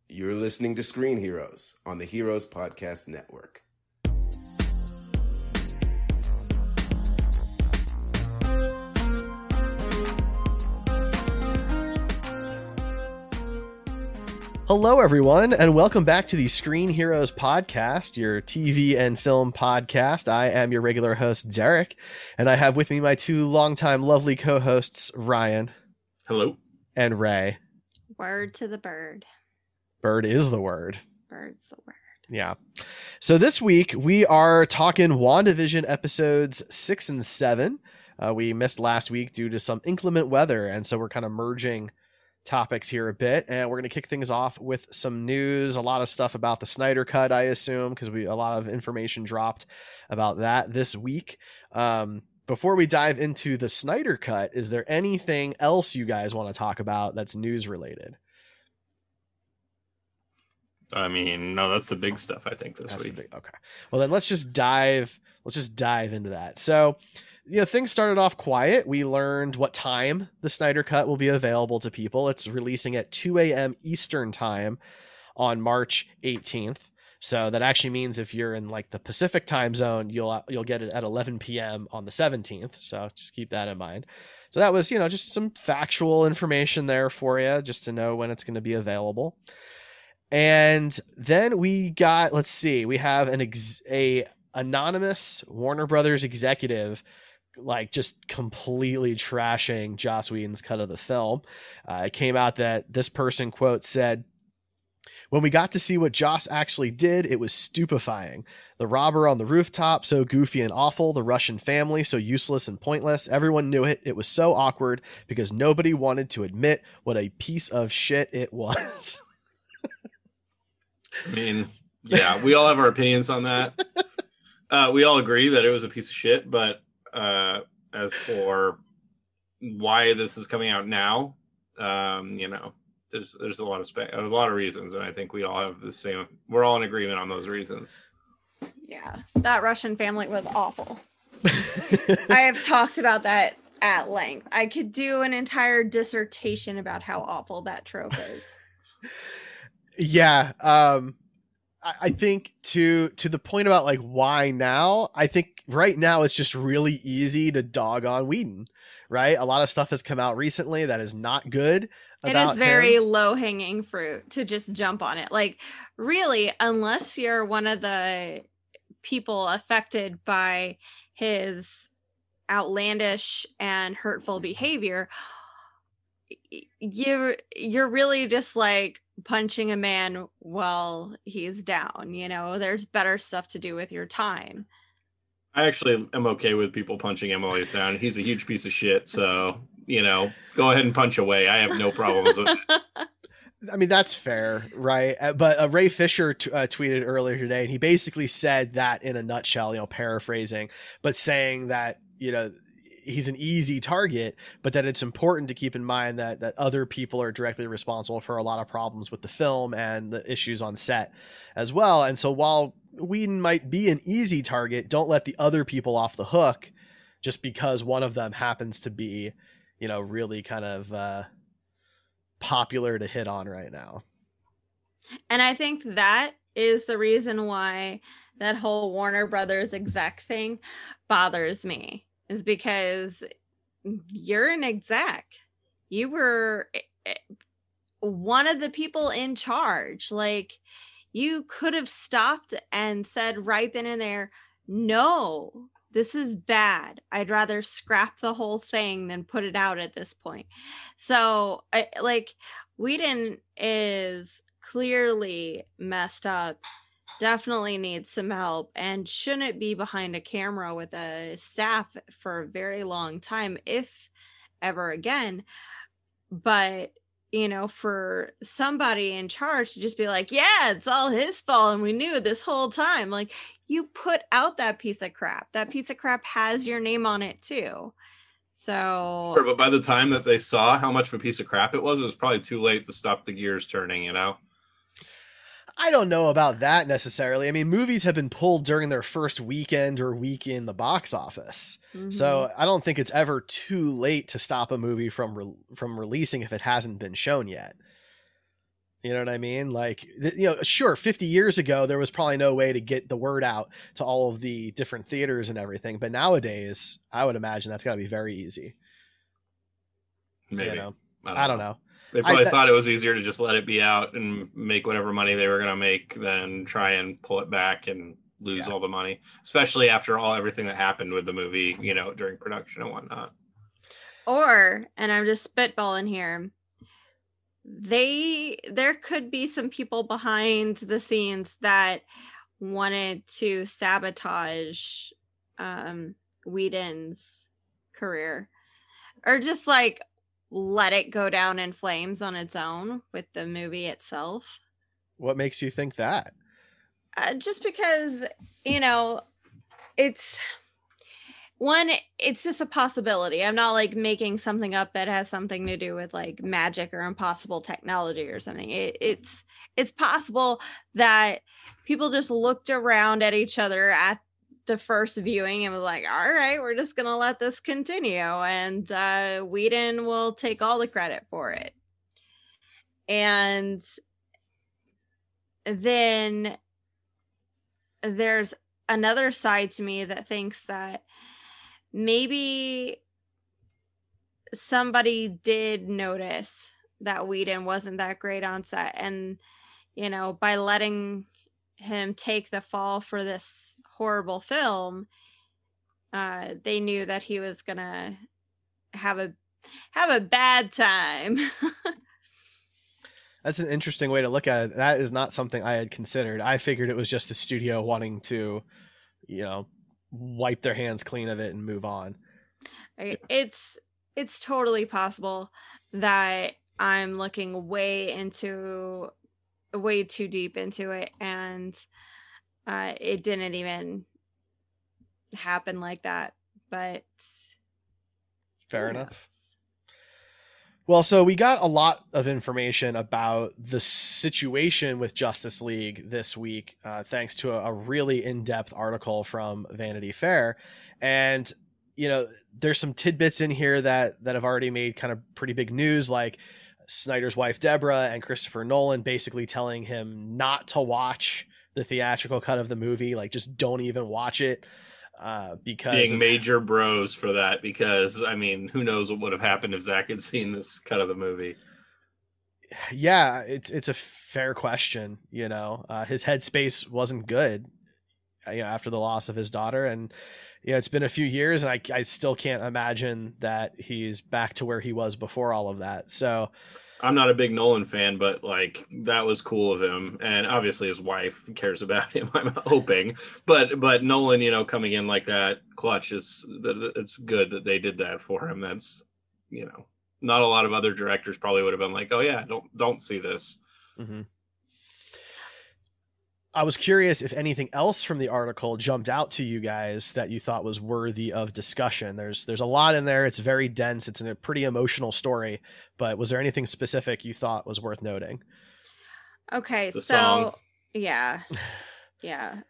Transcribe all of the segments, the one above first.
You're listening to Screen Heroes on the Heroes Podcast Network. Hello, everyone, and welcome back to the Screen Heroes Podcast, your TV and film podcast. I am your regular host, Derek, and I have with me my two longtime lovely co-hosts, Ryan. Hello. And Ray. Word to the bird. Bird is the word. Bird's the word. Yeah. So this week, we are talking WandaVision episodes 6 and 7. We missed last week due to some inclement weather, and so we're kind of merging topics here a bit, and we're going to kick things off with some news, a lot of stuff about the Snyder Cut, I assume, because a lot of information dropped about that this week. Before we dive into the Snyder Cut, is there anything else you guys want to talk about that's news related? I mean, no, that's the big stuff, I think, this week. Okay. Well, then let's just dive into that. So, things started off quiet. We learned what time the Snyder Cut will be available to people. It's releasing at 2 a.m. Eastern time on March 18th. So that actually means if you're in like the Pacific time zone, you'll get it at 11 p.m. on the 17th. So just keep that in mind. So that was, just some factual information there for you, just to know when it's going to be available. And then we got, we have a anonymous Warner Brothers executive just completely trashing Joss Whedon's cut of the film. It came out that this person, quote, said, "When we got to see what Joss actually did, it was stupefying. The robber on the rooftop, so goofy and awful. The Russian family, so useless and pointless. Everyone knew it. It was so awkward because nobody wanted to admit what a piece of shit it was." I mean, yeah, we all have our opinions on that. We all agree that it was a piece of shit, but as for why this is coming out now, there's a lot of reasons, and I think we all have the same. We're all in agreement on those reasons. Yeah, that Russian family was awful. I have talked about that at length. I could do an entire dissertation about how awful that trope is. Yeah, I think to the point about why now, I think right now it's just really easy to dog on Whedon, right? A lot of stuff has come out recently that is not good. It is very low hanging fruit to just jump on it. Really, unless you're one of the people affected by his outlandish and hurtful behavior, you're really just punching a man while he's down. There's better stuff to do with your time. I actually am okay with people punching him while he's down. He's a huge piece of shit, so go ahead and punch away. I have no problems with it. I mean, that's fair, right? But Ray Fisher tweeted earlier today, and he basically said that in a nutshell, paraphrasing, but saying that he's an easy target, but that it's important to keep in mind that other people are directly responsible for a lot of problems with the film and the issues on set as well. And so while Whedon might be an easy target, don't let the other people off the hook just because one of them happens to be, really kind of popular to hit on right now. And I think that is the reason why that whole Warner Brothers exec thing bothers me. Is because you're an exec. You were one of the people in charge. You could have stopped and said right then and there, no, this is bad. I'd rather scrap the whole thing than put it out at this point. So Whedon is clearly messed up. Definitely needs some help and shouldn't be behind a camera with a staff for a very long time, if ever again. But, for somebody in charge to just be like, yeah, it's all his fault and we knew this whole time. You put out that piece of crap. That piece of crap has your name on it too. So, sure, but by the time that they saw how much of a piece of crap it was probably too late to stop the gears turning, I don't know about that necessarily. I mean, movies have been pulled during their first weekend or week in the box office. Mm-hmm. So I don't think it's ever too late to stop a movie from releasing if it hasn't been shown yet. You know what I mean? Like, sure, 50 years ago, there was probably no way to get the word out to all of the different theaters and everything. But nowadays, I would imagine that's got to be very easy. Maybe. You know? I don't know. They probably thought it was easier to just let it be out and make whatever money they were going to make than try and pull it back and lose all the money, especially after everything that happened with the movie, during production and whatnot. Or, and I'm just spitballing here, there could be some people behind the scenes that wanted to sabotage Whedon's career, or just like let it go down in flames on its own with the movie itself. What makes you think that? Just because, it's just a possibility. I'm not like making something up that has something to do with like magic or impossible technology or something. It's possible that people just looked around at each other at the first viewing and was like, all right, we're just gonna let this continue, and Whedon will take all the credit for it. And then there's another side to me that thinks that maybe somebody did notice that Whedon wasn't that great on set, and by letting him take the fall for this horrible film, they knew that he was gonna have a bad time. That's an interesting way to look at it. That is not something I had considered. I figured it was just the studio wanting to, wipe their hands clean of it and move on. It's totally possible that I'm looking way too deep into it, and it didn't even happen like that. But fair enough. Well, so we got a lot of information about the situation with Justice League this week, thanks to a really in-depth article from Vanity Fair. And, there's some tidbits in here that have already made kind of pretty big news, like Snyder's wife, Deborah, and Christopher Nolan basically telling him not to watch the theatrical cut of the movie. Like, just don't even watch it. Because being major bros for that, because who knows what would have happened if Zach had seen this cut of the movie. Yeah, it's a fair question. His headspace wasn't good after the loss of his daughter, and it's been a few years, and I still can't imagine that he's back to where he was before all of that. So I'm not a big Nolan fan, but like that was cool of him, and obviously his wife cares about him. I'm hoping, but Nolan, coming in like that clutch it's good that they did that for him. That's not a lot of other directors probably would have been like, oh yeah, don't see this. Mm-hmm. I was curious if anything else from the article jumped out to you guys that you thought was worthy of discussion. There's a lot in there. It's very dense. It's a pretty emotional story, but was there anything specific you thought was worth noting? Okay. The song. Yeah. Yeah.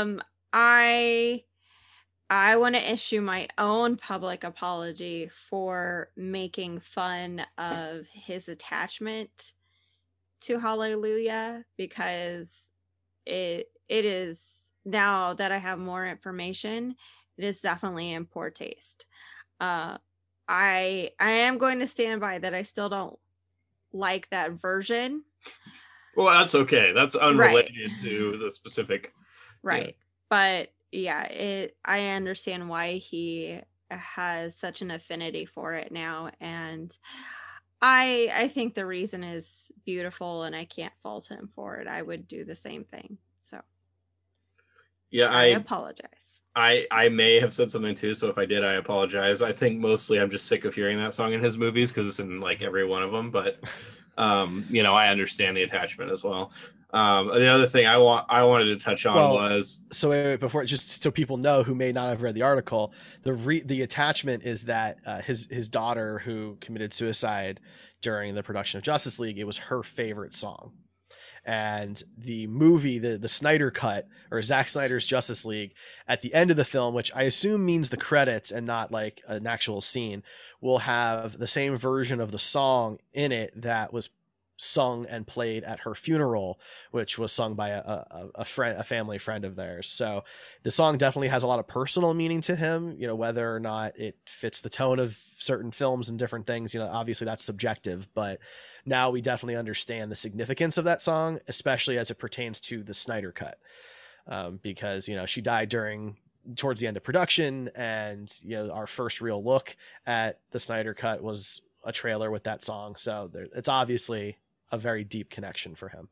I want to issue my own public apology for making fun of his attachment to Hallelujah, because it is, now that I have more information, it is definitely in poor taste. I am going to stand by that. I still don't like that version. Well, that's okay. That's unrelated to the specific. Right. Yeah. But yeah, I understand why he has such an affinity for it now. And I think the reason is beautiful, and I can't fault him for it. I would do the same thing. So yeah, I apologize. I may have said something too, so if I did, I apologize. I think mostly I'm just sick of hearing that song in his movies because it's in like every one of them. But I understand the attachment as well. The other thing I wanted to touch on was, so before, just so people know who may not have read the article, the attachment is that his daughter, who committed suicide during the production of Justice League, it was her favorite song. And the movie, the Snyder cut, or Zack Snyder's Justice League, at the end of the film, which I assume means the credits and not like an actual scene, will have the same version of the song in it that was sung and played at her funeral, which was sung by a family friend of theirs. So the song definitely has a lot of personal meaning to him, whether or not it fits the tone of certain films and different things, obviously that's subjective, but now we definitely understand the significance of that song, especially as it pertains to the Snyder Cut. Because, she died towards the end of production, and, our first real look at the Snyder Cut was a trailer with that song. So it's obviously a very deep connection for him.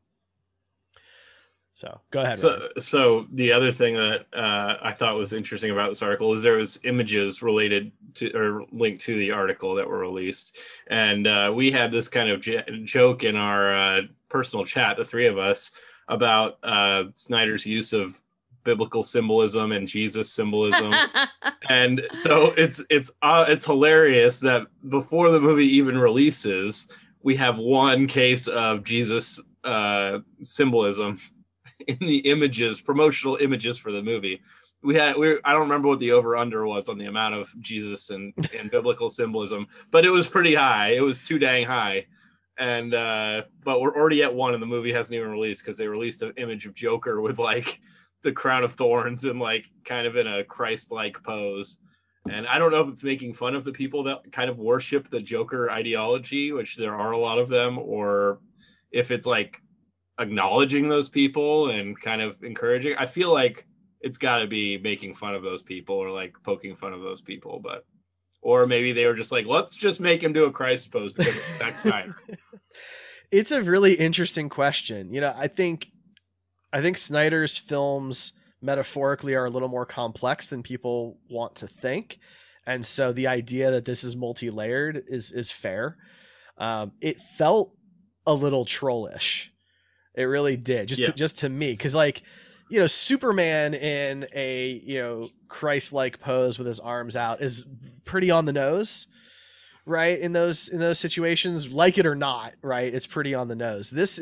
So go ahead. So the other thing that I thought was interesting about this article is there was images related to or linked to the article that were released. And we had this kind of joke in our personal chat, the three of us, about Snyder's use of biblical symbolism and Jesus symbolism. And so it's hilarious that before the movie even releases, we have one case of Jesus symbolism in the images, promotional images for the movie. I don't remember what the over under was on the amount of Jesus and biblical symbolism, but it was pretty high. It was too dang high. And but we're already at one, and the movie hasn't even released because they released an image of Joker with like the crown of thorns and like kind of in a Christ-like pose. And I don't know if it's making fun of the people that kind of worship the Joker ideology, which there are a lot of them, or if it's like acknowledging those people and kind of encouraging. I feel like it's got to be making fun of those people or like poking fun of those people, or maybe they were just like, let's just make him do a Christ pose because it's next time. It's a really interesting question. I think Snyder's films metaphorically are a little more complex than people want to think. And so the idea that this is multi-layered is fair. It felt a little trollish. It really did. Just to me. Cause like, Superman in a, Christ-like pose with his arms out is pretty on the nose, right? In those situations, like it or not, right? It's pretty on the nose. This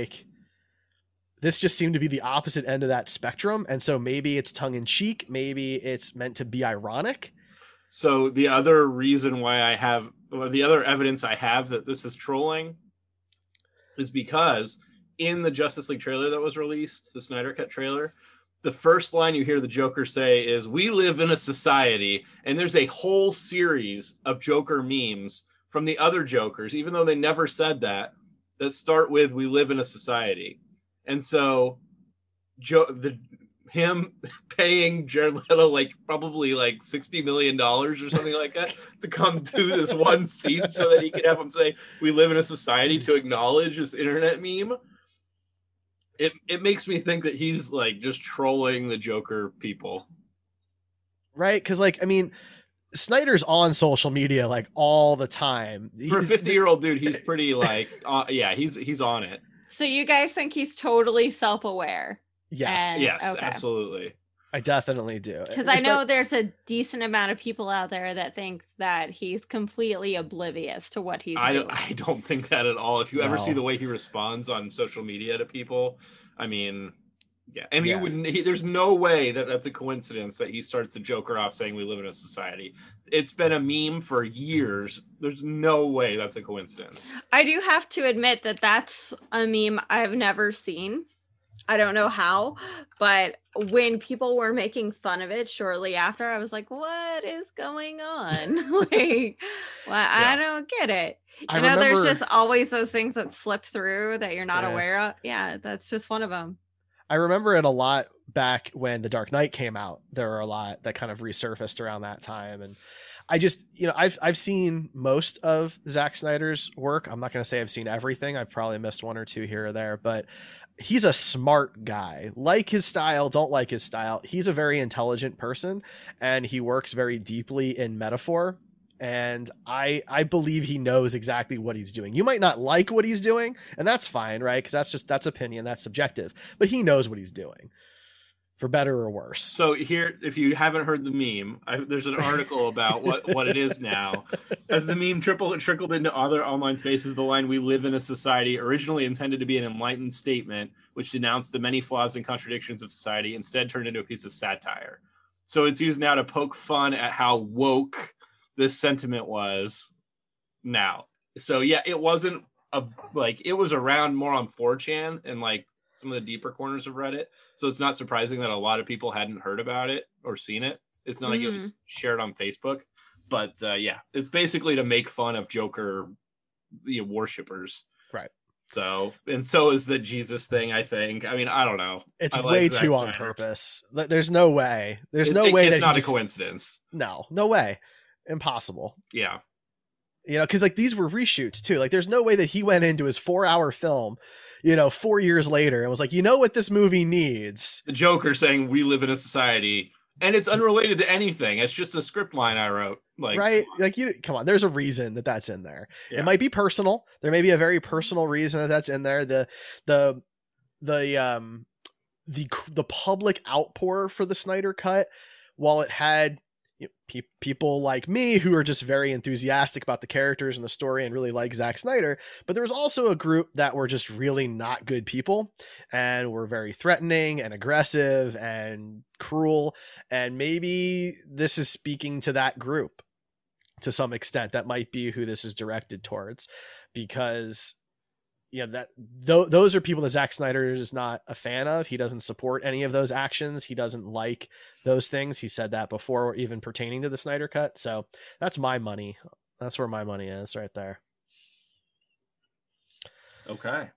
just seemed to be the opposite end of that spectrum. And so maybe it's tongue in cheek. Maybe it's meant to be ironic. So the other reason why the other evidence I have that this is trolling is because in the Justice League trailer that was released, the Snyder Cut trailer, the first line you hear the Joker say is, "We live in a society," and there's a whole series of Joker memes from the other Jokers, even though they never said that start with, "We live in a society." And so him paying Jared Leto like probably like $60 million or something like that to come do this one scene so that he could have him say, "We live in a society," to acknowledge this internet meme. It makes me think that he's like just trolling the Joker people. Right? Because like, I mean, Snyder's on social media like all the time. For a 50-year-old dude, he's pretty like, he's on it. So you guys think he's totally self-aware? Yes. Yes, okay. Absolutely. I definitely do. Because I know there's a decent amount of people out there that think that he's completely oblivious to what he's doing. I don't think that at all. If you ever see the way he responds on social media to people, I mean, yeah. And there's no way that that's a coincidence that he starts the Joker off saying, "We live in a society." It's been a meme for years. There's no way that's a coincidence. I do have to admit that that's a meme I've never seen. I don't know how, but when people were making fun of it shortly after, I was like, what is going on? I don't get it. I know there's just always those things that slip through that you're not aware of. Yeah, that's just one of them. I remember it a lot back when The Dark Knight came out. There were a lot that kind of resurfaced around that time. And I just, I've seen most of Zack Snyder's work. I'm not going to say I've seen everything. I've probably missed one or two here or there, but he's a smart guy. Like his style, don't like his style. He's a very intelligent person, and he works very deeply in metaphor. And I believe he knows exactly what he's doing. You might not like what he's doing, and that's fine, right? Because that's opinion, that's subjective. But he knows what he's doing, for better or worse. So here, if you haven't heard the meme, there's an article about what it is now. As the meme trickled into other online spaces, the line "We live in a society," originally intended to be an enlightened statement which denounced the many flaws and contradictions of society, instead turned into a piece of satire. So it's used now to poke fun at how woke this sentiment was now. So yeah, it wasn't of like it was around more on 4chan and like some of the deeper corners of Reddit. So it's not surprising that a lot of people hadn't heard about it or seen it. It's not like it was shared on Facebook, but yeah, it's basically to make fun of Joker worshippers. Right. So is the Jesus thing, I think. I mean, I don't know. It's I way like too Zack on Snyder. purpose. There's no way. There's no way it's that not a coincidence. No way. Impossible. Yeah. Because like these were reshoots too. Like there's no way that he went into his 4-hour film, 4 years later and was like, what this movie needs? The Joker saying we live in a society, and it's unrelated to anything. It's just a script line I wrote. Like, right? Like come on. There's a reason that that's in there. Yeah. It might be personal. There may be a very personal reason that that's in there. The public outpour for the Snyder Cut, while it had people like me who are just very enthusiastic about the characters and the story and really like Zack Snyder, but there was also a group that were just really not good people and were very threatening and aggressive and cruel. And maybe this is speaking to that group to some extent. That might be who this is directed towards, because those are people that Zack Snyder is not a fan of. He doesn't support any of those actions. He doesn't like those things. He said that before, even pertaining to the Snyder Cut. So that's my money. That's where my money is right there. Okay.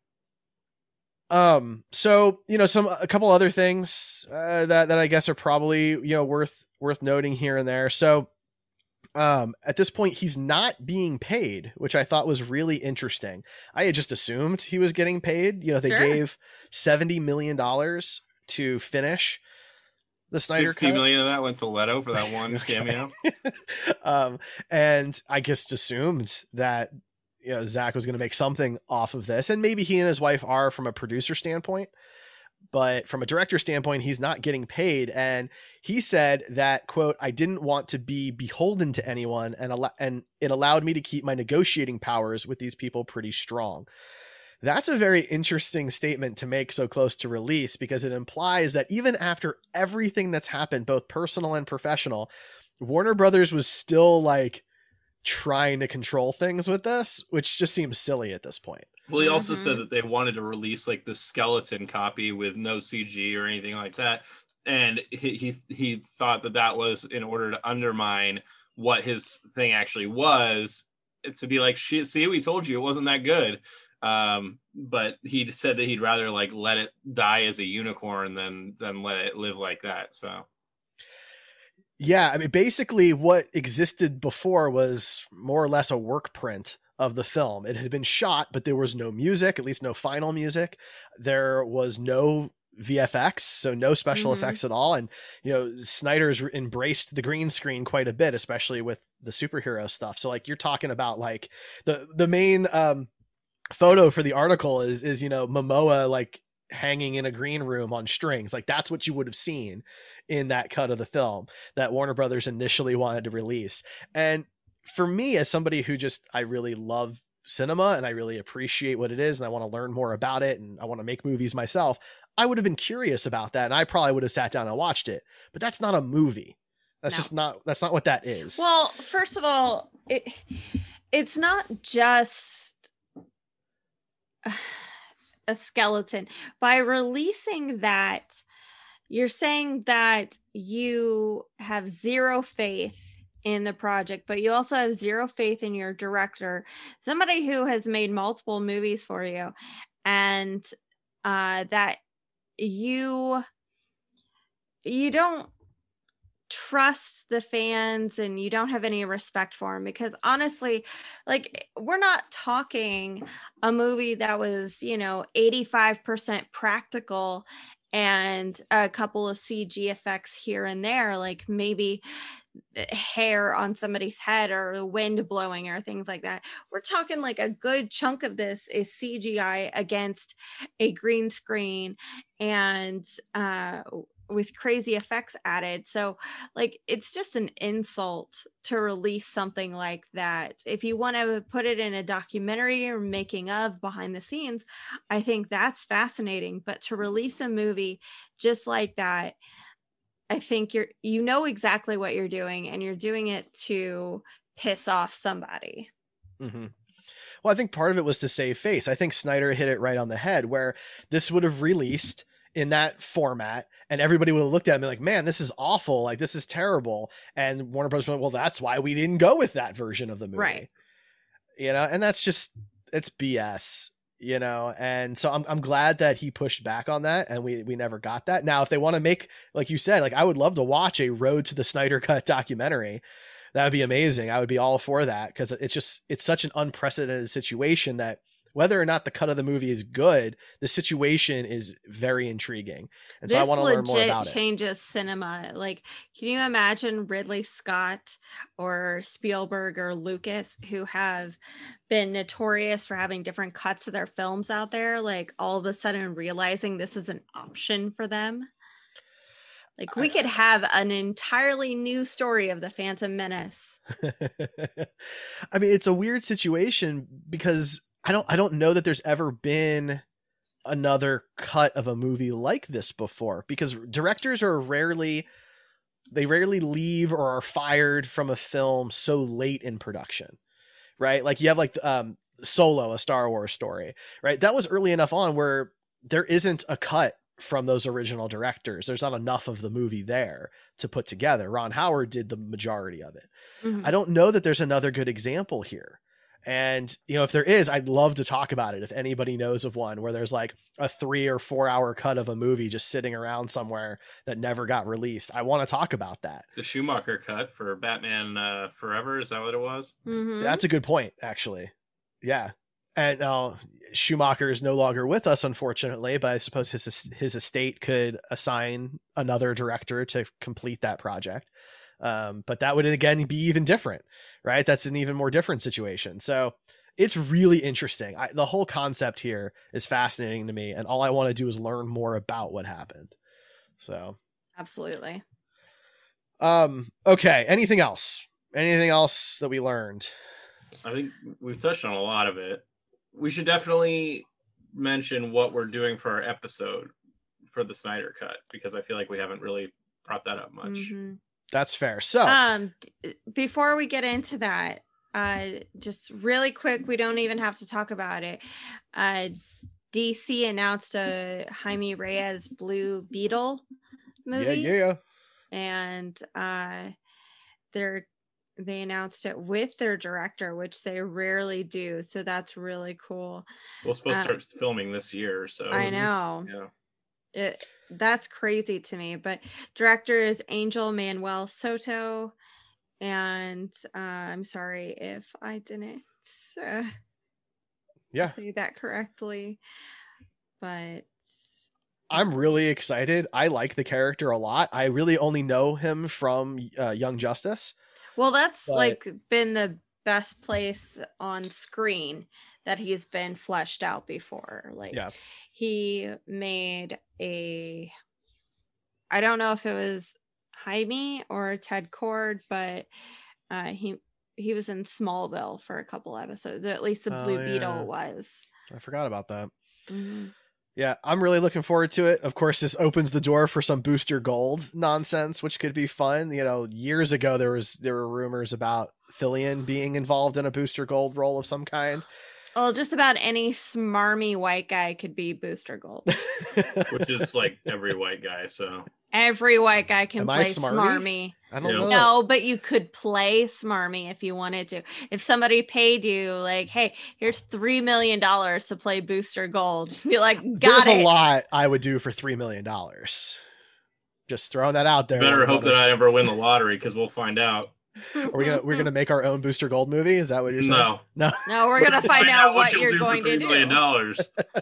So, a couple other things, that I guess are probably, worth noting here and there. So, at this point, he's not being paid, which I thought was really interesting. I had just assumed he was getting paid. They gave $70 million to finish the Snyder Cut. $60 million of that went to Leto for that one cameo. And I just assumed that Zack was going to make something off of this, and maybe he and his wife are from a producer standpoint. But from a director standpoint, he's not getting paid. And he said that, quote, "I didn't want to be beholden to anyone, and it allowed me to keep my negotiating powers with these people pretty strong." That's a very interesting statement to make so close to release, because it implies that even after everything that's happened, both personal and professional, Warner Brothers was still like trying to control things with this, which just seems silly at this point. Well, he also said that they wanted to release like the skeleton copy with no CG or anything like that, and he thought that was in order to undermine what his thing actually was, to be like, see, we told you it wasn't that good. But he said that he'd rather like let it die as a unicorn than let it live like that. So. Yeah, I mean, basically what existed before was more or less a work print of the film. It had been shot, but there was no music, at least no final music. There was no VFX, so no special effects at all. And, Snyder's embraced the green screen quite a bit, especially with the superhero stuff. So like, you're talking about like the main, photo for the article is Momoa like hanging in a green room on strings. Like that's what you would have seen in that cut of the film that Warner Brothers initially wanted to release. And for me, as somebody who I really love cinema and I really appreciate what it is and I want to learn more about it and I want to make movies myself, I would have been curious about that and I probably would have sat down and watched it. But that's not a movie. That's not what that is. Well, first of all, it's not just a skeleton. By releasing that, you're saying that you have zero faith in the project, but you also have zero faith in your director, somebody who has made multiple movies for you, and that you don't trust the fans and you don't have any respect for them. Because honestly, like, we're not talking a movie that was 85% practical and a couple of CG effects here and there, like maybe hair on somebody's head or the wind blowing or things like that. We're talking like a good chunk of this is CGI against a green screen and with crazy effects added. So like, it's just an insult to release something like that. If you want to put it in a documentary or making of behind the scenes, I think that's fascinating. But to release a movie just like that, I think you know exactly what you're doing, and you're doing it to piss off somebody. Mm-hmm. Well, I think part of it was to save face. I think Snyder hit it right on the head, where this would have released in that format and everybody would have looked at it and be like, man, this is awful. Like, this is terrible. And Warner Bros. Went, well, that's why we didn't go with that version of the movie. Right. You know, and that's just, it's BS, you know? And so I'm glad that he pushed back on that and we never got that. Now, if they want to make, like you said, like, I would love to watch a Road to the Snyder Cut documentary. That would be amazing. I would be all for that, because it's such an unprecedented situation that whether or not the cut of the movie is good, the situation is very intriguing. And so I want to learn more about it. This legit changes cinema. Like, can you imagine Ridley Scott or Spielberg or Lucas, who have been notorious for having different cuts of their films out there, like all of a sudden realizing this is an option for them? Like, we could have an entirely new story of the Phantom Menace. I mean, it's a weird situation because I don't know that there's ever been another cut of a movie like this before, because directors rarely leave or are fired from a film so late in production, right? Like, you have like Solo, a Star Wars story, right? That was early enough on where there isn't a cut from those original directors. There's not enough of the movie there to put together. Ron Howard did the majority of it. Mm-hmm. I don't know that there's another good example here. And, you know, if there is, I'd love to talk about it. If anybody knows of one where there's like a 3 or 4 hour cut of a movie just sitting around somewhere that never got released, I want to talk about that. The Schumacher cut for Batman Forever, is that what it was? Mm-hmm. That's a good point, actually. Yeah. And Schumacher is no longer with us, unfortunately, but I suppose his estate could assign another director to complete that project. But that would, again, be even different, right? That's an even more different situation. So it's really interesting. The whole concept here is fascinating to me, and all I want to do is learn more about what happened. So absolutely. Okay. Anything else that we learned? I think we've touched on a lot of it. We should definitely mention what we're doing for our episode for the Snyder Cut, because I feel like we haven't really brought that up much. Mm-hmm. That's fair. So before we get into that, just really quick, we don't even have to talk about it. DC announced a Jaime Reyes Blue Beetle movie. Yeah. And they announced it with their director, which they rarely do. So that's really cool. We're supposed to start filming this year. So I know. Yeah. That's crazy to me. But director is Angel Manuel Soto. And I'm sorry if I didn't say that correctly. But I'm really excited. I like the character a lot. I really only know him from Young Justice. Well, that's been the best place on screen that he's been fleshed out before. He made I don't know if it was Jaime or Ted Kord, but he was in Smallville for a couple episodes. At least the Blue Beetle was. I forgot about that. Mm-hmm. Yeah, I'm really looking forward to it. Of course, this opens the door for some Booster Gold nonsense, which could be fun. You know, years ago there were rumors about Fillion being involved in a Booster Gold role of some kind. Well, just about any smarmy white guy could be Booster Gold. Which is like every white guy, so every white guy can play smarmy. I don't know. No, but you could play smarmy if you wanted to. If somebody paid you, like, hey, here's $3 million to play Booster Gold, you'd be like, There's a lot I would do for $3 million. Just throwing that out there. Better hope that I ever win the lottery, because we'll find out. We're gonna make our own Booster Gold movie. Is that what you're saying? No, we're gonna find out what you're going to do. $3 million.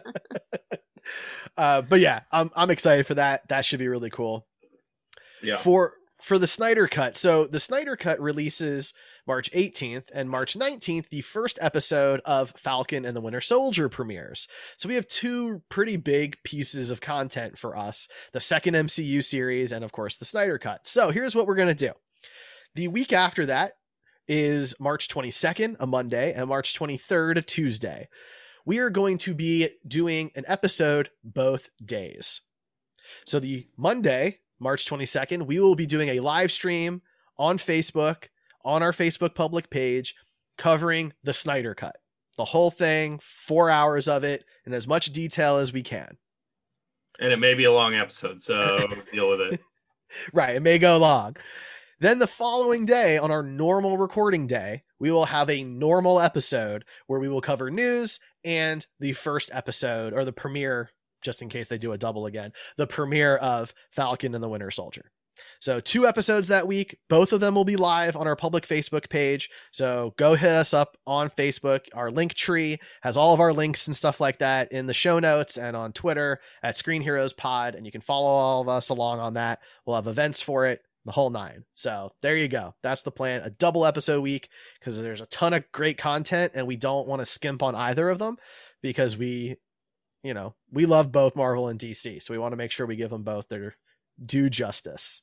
But yeah, I'm excited for that. That should be really cool. Yeah. For the Snyder Cut. So the Snyder Cut releases March 18th, and March 19th, the first episode of Falcon and the Winter Soldier premieres. So we have two pretty big pieces of content for us: the second MCU series, and of course the Snyder Cut. So here's what we're gonna do. The week after that is March 22nd, a Monday, and March 23rd, a Tuesday. We are going to be doing an episode both days. So the Monday, March 22nd, we will be doing a live stream on Facebook, on our Facebook public page, covering the Snyder Cut. The whole thing, 4 hours of it, in as much detail as we can. And it may be a long episode, so deal with it. Right, it may go long. Then the following day, on our normal recording day, we will have a normal episode where we will cover news and the first episode, or the premiere, just in case they do a double again, the premiere of Falcon and the Winter Soldier. So 2 episodes that week. Both of them will be live on our public Facebook page. So go hit us up on Facebook. Our link tree has all of our links and stuff like that in the show notes, and on Twitter at Screen Heroes Pod. And you can follow all of us along on that. We'll have events for it, the whole 9. So there you go. That's the plan. A double episode week, because there's a ton of great content and we don't want to skimp on either of them, because we love both Marvel and DC. So we want to make sure we give them both their due justice.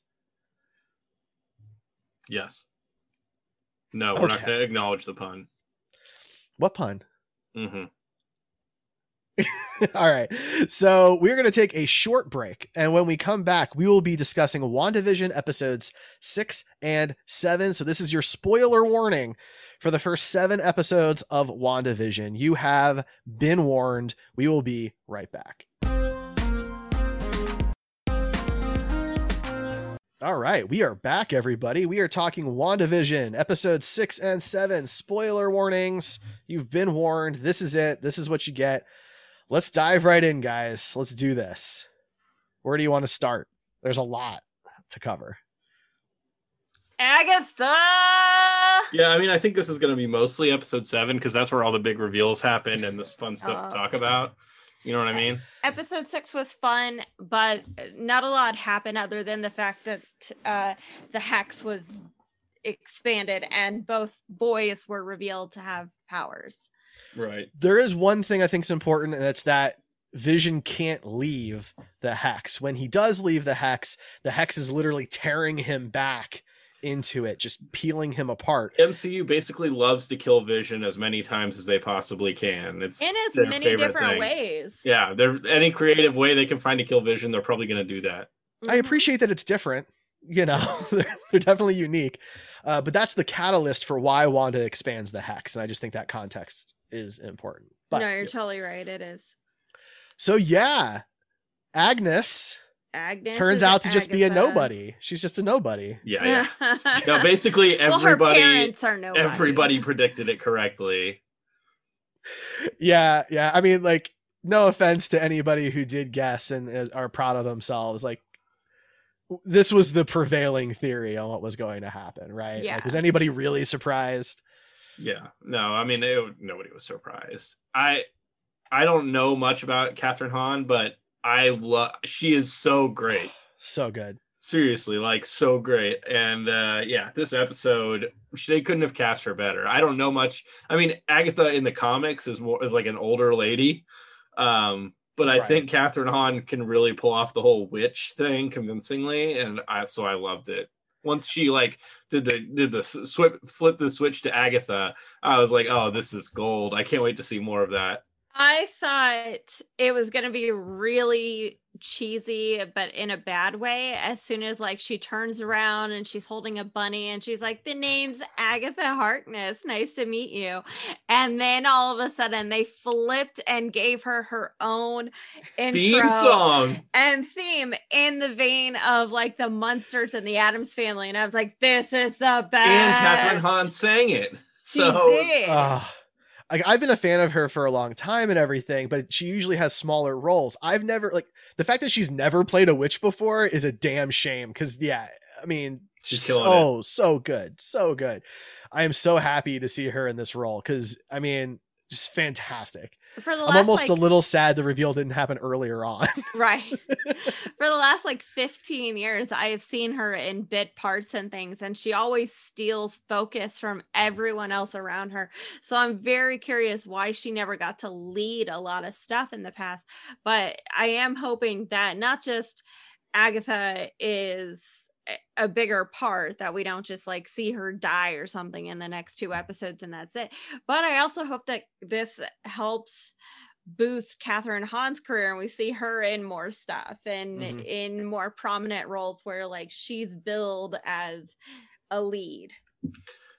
Yes. No, we're not going to acknowledge the pun. What pun? Mm-hmm. All right. So we're going to take a short break. And when we come back, we will be discussing WandaVision episodes 6 and 7. So this is your spoiler warning for the first 7 episodes of WandaVision. You have been warned. We will be right back. All right, we are back, everybody. We are talking WandaVision, episodes 6 and 7. Spoiler warnings. You've been warned. This is it. This is what you get. Let's dive right in, guys. Let's do this. Where do you want to start? There's a lot to cover. Agatha! Yeah, I mean, I think this is going to be mostly episode 7, because that's where all the big reveals happen and this fun stuff to talk about. You know what I mean? Episode 6 was fun, but not a lot happened other than the fact that the Hex was expanded and both boys were revealed to have powers. Right. There is one thing I think is important, and that's that Vision can't leave the Hex. When he does leave the Hex is literally tearing him back into it, just peeling him apart. MCU basically loves to kill Vision as many times as they possibly can. It's in as many different ways. Yeah, any creative way they can find to kill Vision, they're probably going to do that. I appreciate that it's different. They're definitely unique. But that's the catalyst for why Wanda expands the Hex. And I just think that context is important. But, no, you're totally right. It is. So yeah, Agnes turns out to just be a nobody. She's just a nobody. Yeah. No, basically everybody, her parents are nobody. Everybody predicted it correctly. Yeah. I mean, like, no offense to anybody who did guess and are proud of themselves. Like, this was the prevailing theory on what was going to happen, right? Yeah. Like, was anybody really surprised? Yeah. No, I mean, nobody was surprised. I don't know much about Catherine Hahn, but she is so great. So good. Seriously, like, so great. And this episode, they couldn't have cast her better. I don't know much. I mean, Agatha in the comics is like an older lady. But I think Catherine Hahn can really pull off the whole witch thing convincingly, and so I loved it. Once she like did the flip the switch to Agatha, I was like, oh, this is gold. I can't wait to see more of that. I thought it was going to be really cheesy, but in a bad way. As soon as like she turns around and she's holding a bunny and she's like, the name's Agatha Harkness. Nice to meet you. And then all of a sudden they flipped and gave her own theme song and theme in the vein of like the Munsters and the Addams Family. And I was like, this is the best. And Catherine Hahn sang it. She did. I've been a fan of her for a long time and everything, but she usually has smaller roles. I've never, like, the fact that she's never played a witch before is a damn shame. Cause yeah, I mean, she's so good. So good. I am so happy to see her in this role. Cause I mean, just fantastic. I'm almost a little sad the reveal didn't happen earlier on. Right. For the last 15 years, I have seen her in bit parts and things, and she always steals focus from everyone else around her. So I'm very curious why she never got to lead a lot of stuff in the past. But I am hoping that not just Agatha is a bigger part, that we don't just see her die or something in the next 2 episodes and that's it. But I also hope that this helps boost Catherine Hahn's career and we see her in more stuff and in more prominent roles where she's billed as a lead.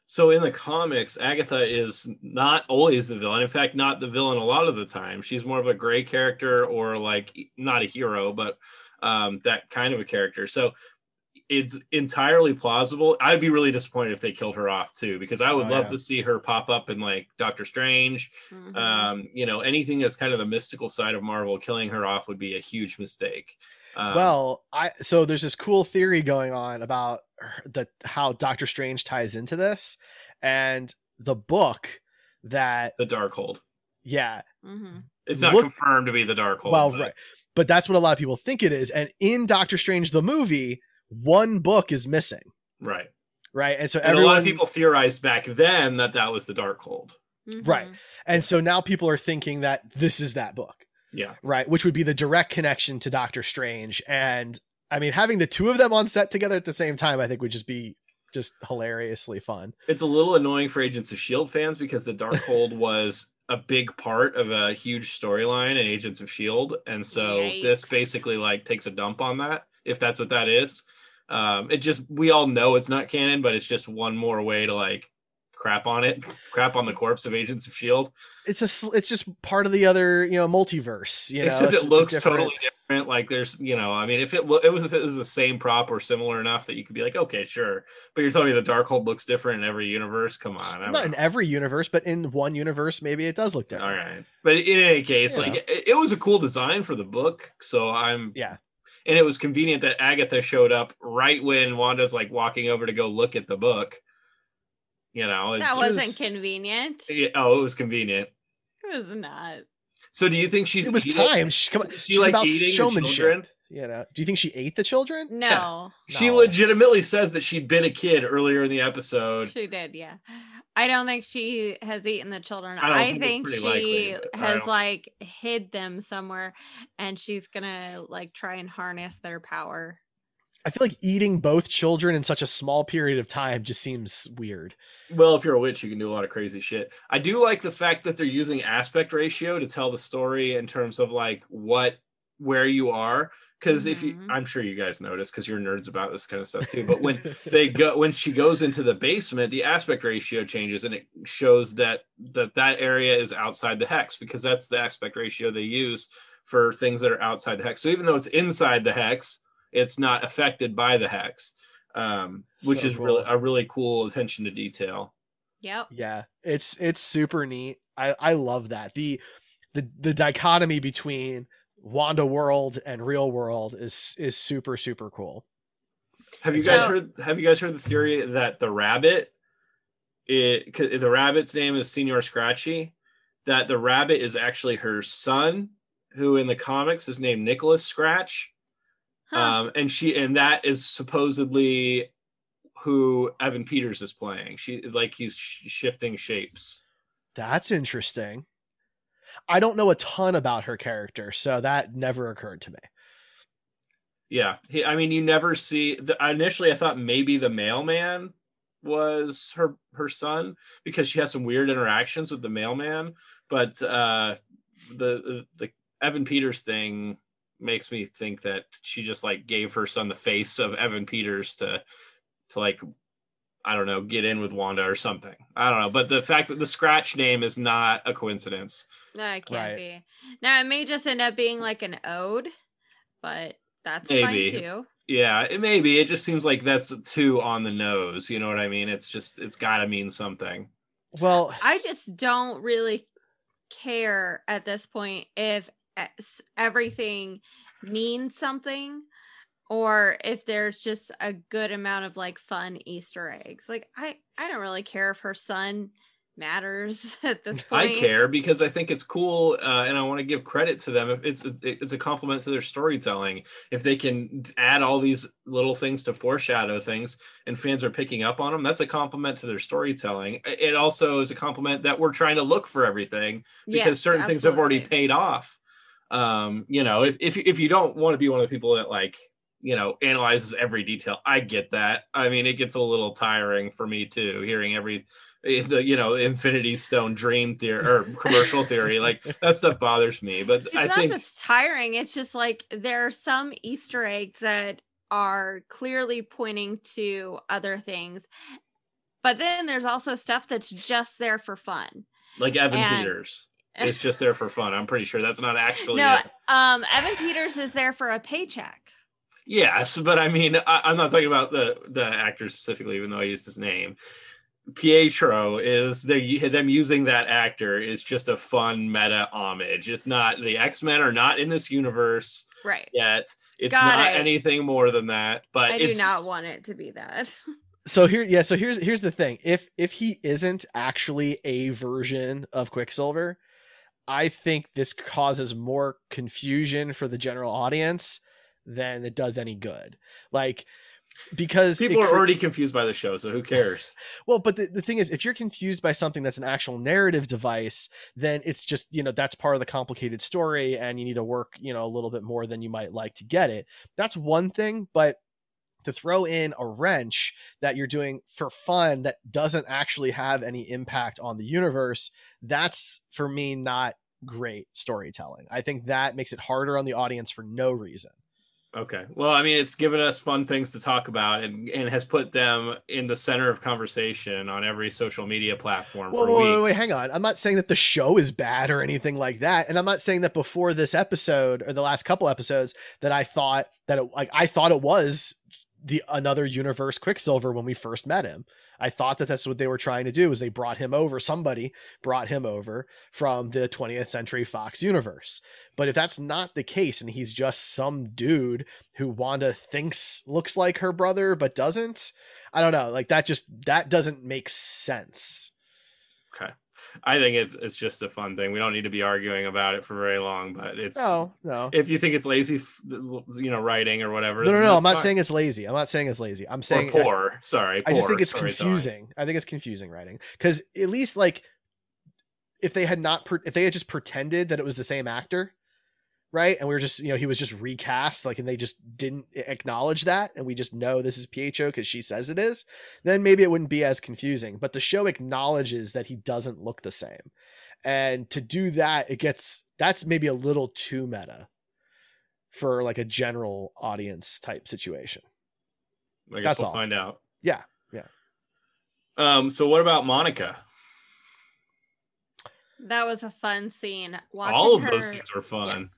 So in the comics, Agatha is not always the villain. In fact, not the villain a lot of the time. She's more of a gray character, or like not a hero, but that kind of a character. So it's entirely plausible. I'd be really disappointed if they killed her off too, because I would love to see her pop up in like Doctor Strange. Anything that's kind of the mystical side of Marvel. Killing her off would be a huge mistake. So there's this cool theory going on about how Doctor Strange ties into this, and the book that the Darkhold. Yeah. It's not confirmed to be the Darkhold. Well, right. But that's what a lot of people think it is. And in Doctor Strange, the movie, one book is missing. Right. Right. And so a lot of people theorized back then that was the Darkhold. Right. And so now people are thinking that this is that book. Yeah. Right. Which would be the direct connection to Doctor Strange. And I mean, having the two of them on set together at the same time, I think would just be hilariously fun. It's a little annoying for Agents of S.H.I.E.L.D. fans because the Darkhold was a big part of a huge storyline in Agents of S.H.I.E.L.D. And so this basically like takes a dump on that, if that's what that is. We all know it's not canon, but it's just one more way to like crap on the corpse of Agents of S.H.I.E.L.D. It's just part of the other, multiverse, except it looks totally different. Like there's, I mean, if it was the same prop or similar enough that you could be like, okay, sure. But you're telling me the Darkhold looks different in every universe? Come on. Not in every universe, but in one universe, maybe it does look different. All right. But in any case, it was a cool design for the book. So and it was convenient that Agatha showed up right when Wanda's like walking over to go look at the book. That wasn't convenient. It was convenient. It was not. So do you think it was time? She's like about showmanship. Do you think she ate the children? No. Yeah. She legitimately says that she bit a kid earlier in the episode. She did, yeah. I don't think she has eaten the children. I think she has like hid them somewhere, and she's gonna like try and harness their power. I feel like eating both children in such a small period of time just seems weird. Well, if you're a witch, you can do a lot of crazy shit. I do like the fact that they're using aspect ratio to tell the story in terms of like where you are. Because I'm sure you guys notice, because you're nerds about this kind of stuff too. But when she goes into the basement, the aspect ratio changes, and it shows that area is outside the hex, because that's the aspect ratio they use for things that are outside the hex. So even though it's inside the hex, it's not affected by the hex, which is cool. really cool attention to detail. Yep. Yeah, it's super neat. I love that. The dichotomy between Wanda world and real world is super, super cool. Have you guys heard the theory that the rabbit, the rabbit's name is Senor Scratchy, that the rabbit is actually her son, who in the comics is named Nicholas Scratch? Huh. And that is supposedly who Evan Peters is playing. He's shifting shapes. That's interesting. I don't know a ton about her character, so that never occurred to me. Yeah. You never see initially I thought maybe the mailman was her son, because she has some weird interactions with the mailman, but the Evan Peters thing makes me think that she just like gave her son the face of Evan Peters to like, I don't know, get in with Wanda or something. I don't know. But the fact that the Scratch name is not a coincidence. No, it can't be. Now it may just end up being like an ode, but that's fine too. Yeah, it may be. It just seems like that's too on the nose. You know what I mean? It's gotta mean something. Well, I just don't really care at this point if everything means something, or if there's just a good amount of like fun Easter eggs. Like I don't really care if her son matters at this point. I care because I think it's cool, and I want to give credit to them. If it's a compliment to their storytelling, if they can add all these little things to foreshadow things and fans are picking up on them, that's a compliment to their storytelling. It also is a compliment that we're trying to look for everything, because certain things have already paid off. If you don't want to be one of the people that like, analyzes every detail, I get that. I mean, it gets a little tiring for me too, hearing the Infinity Stone dream theory or commercial theory, like that stuff bothers me. But it's not just tiring, it's just like there are some Easter eggs that are clearly pointing to other things, But then there's also stuff that's just there for fun. Like Evan And- Peters. It's just there for fun. I'm pretty sure that's not actually No, it. Evan Peters is there for a paycheck. Yes, but I mean, I'm not talking about the actor specifically, even though I used his name. Pietro is them using that actor is just a fun meta homage. It's not, the X-Men are not in this universe Right. yet. It's Got not it. anything more than that. But I do it's not want it to be that. So here's the thing. If he isn't actually a version of Quicksilver, I think this causes more confusion for the general audience than it does any good. Like, because people are already confused by the show, so who cares? well, but the thing is, if you're confused by something that's an actual narrative device, then it's just, that's part of the complicated story, and you need to work, a little bit more than you might like to get it. That's one thing, but to throw in a wrench that you're doing for fun that doesn't actually have any impact on the universe, that's, for me, not great storytelling. I think that makes it harder on the audience for no reason. Okay. Well, I mean, it's given us fun things to talk about and has put them in the center of conversation on every social media platform for weeks. Wait, hang on. I'm not saying that the show is bad or anything like that. And I'm not saying that before this episode or the last couple episodes that I thought that I thought it was the another universe Quicksilver when we first met him. I thought that that's what they were trying to do, is somebody brought him over from the 20th Century Fox universe. But if that's not the case, and he's just some dude who Wanda thinks looks like her brother but doesn't, I don't know, like that doesn't make sense. Okay. I think it's just a fun thing. We don't need to be arguing about it for very long, but it's No. If you think it's lazy, writing or whatever. No. I'm not saying it's lazy. I'm saying poor. Sorry. I just think it's storytelling. confusing. I think it's confusing writing, because at least, like, if they had just pretended that it was the same actor, right? And we were just, he was just recast, like, and they just didn't acknowledge that, and we just know this is Pietro because she says it is, then maybe it wouldn't be as confusing. But the show acknowledges that he doesn't look the same. And to do that, that's maybe a little too meta for like a general audience type situation. I guess That's we'll all. find out. Yeah. So what about Monica? That was a fun scene. Watching All of her, those scenes were fun.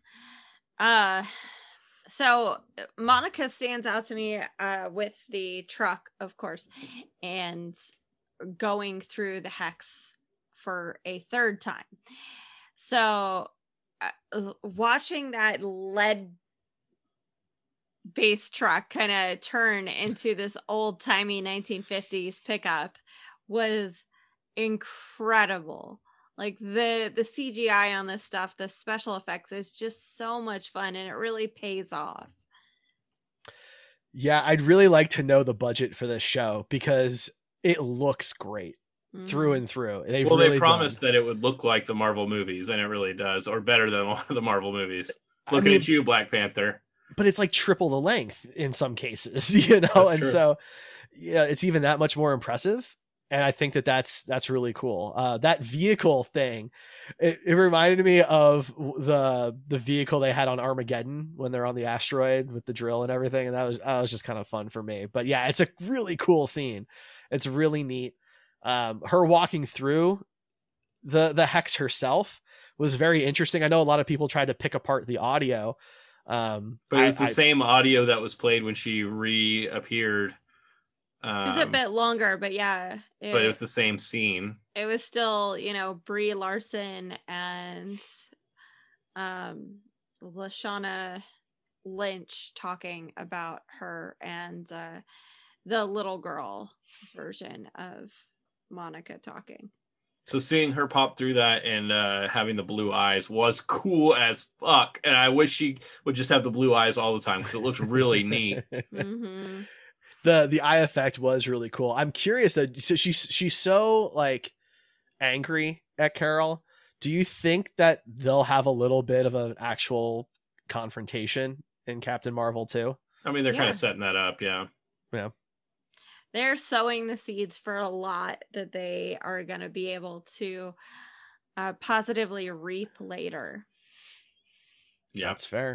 So Monica stands out to me with the truck, of course, and going through the hex for a third time. So watching that lead based truck kind of turn into this old timey 1950s pickup was incredible. Like the CGI on this stuff, the special effects is just so much fun, and it really pays off. Yeah, I'd really like to know the budget for this show, because it looks great through and through. They promised that it would look like the Marvel movies, and it really does, or better than a lot of the Marvel movies. Looking at you, Black Panther. But it's like triple the length in some cases, That's and true. So yeah, it's even that much more impressive. And I think that's really cool. That vehicle thing, it reminded me of the vehicle they had on Armageddon when they're on the asteroid with the drill and everything. And that was just kind of fun for me. But yeah, it's a really cool scene. It's really neat. Her walking through the hex herself was very interesting. I know a lot of people tried to pick apart the audio. But it was the same audio that was played when she reappeared. It's a bit longer, but yeah. But it was the same scene. It was still, Brie Larson and Lashana Lynch talking about her, and the little girl version of Monica talking. So seeing her pop through that and having the blue eyes was cool as fuck. And I wish she would just have the blue eyes all the time, because it looks really neat. Mm-hmm. The eye effect was really cool. I'm curious though. So she's so like angry at Carol. Do you think that they'll have a little bit of an actual confrontation in Captain Marvel too? I mean, they're kind of setting that up. Yeah. They're sowing the seeds for a lot that they are going to be able to positively reap later. Yeah, that's fair.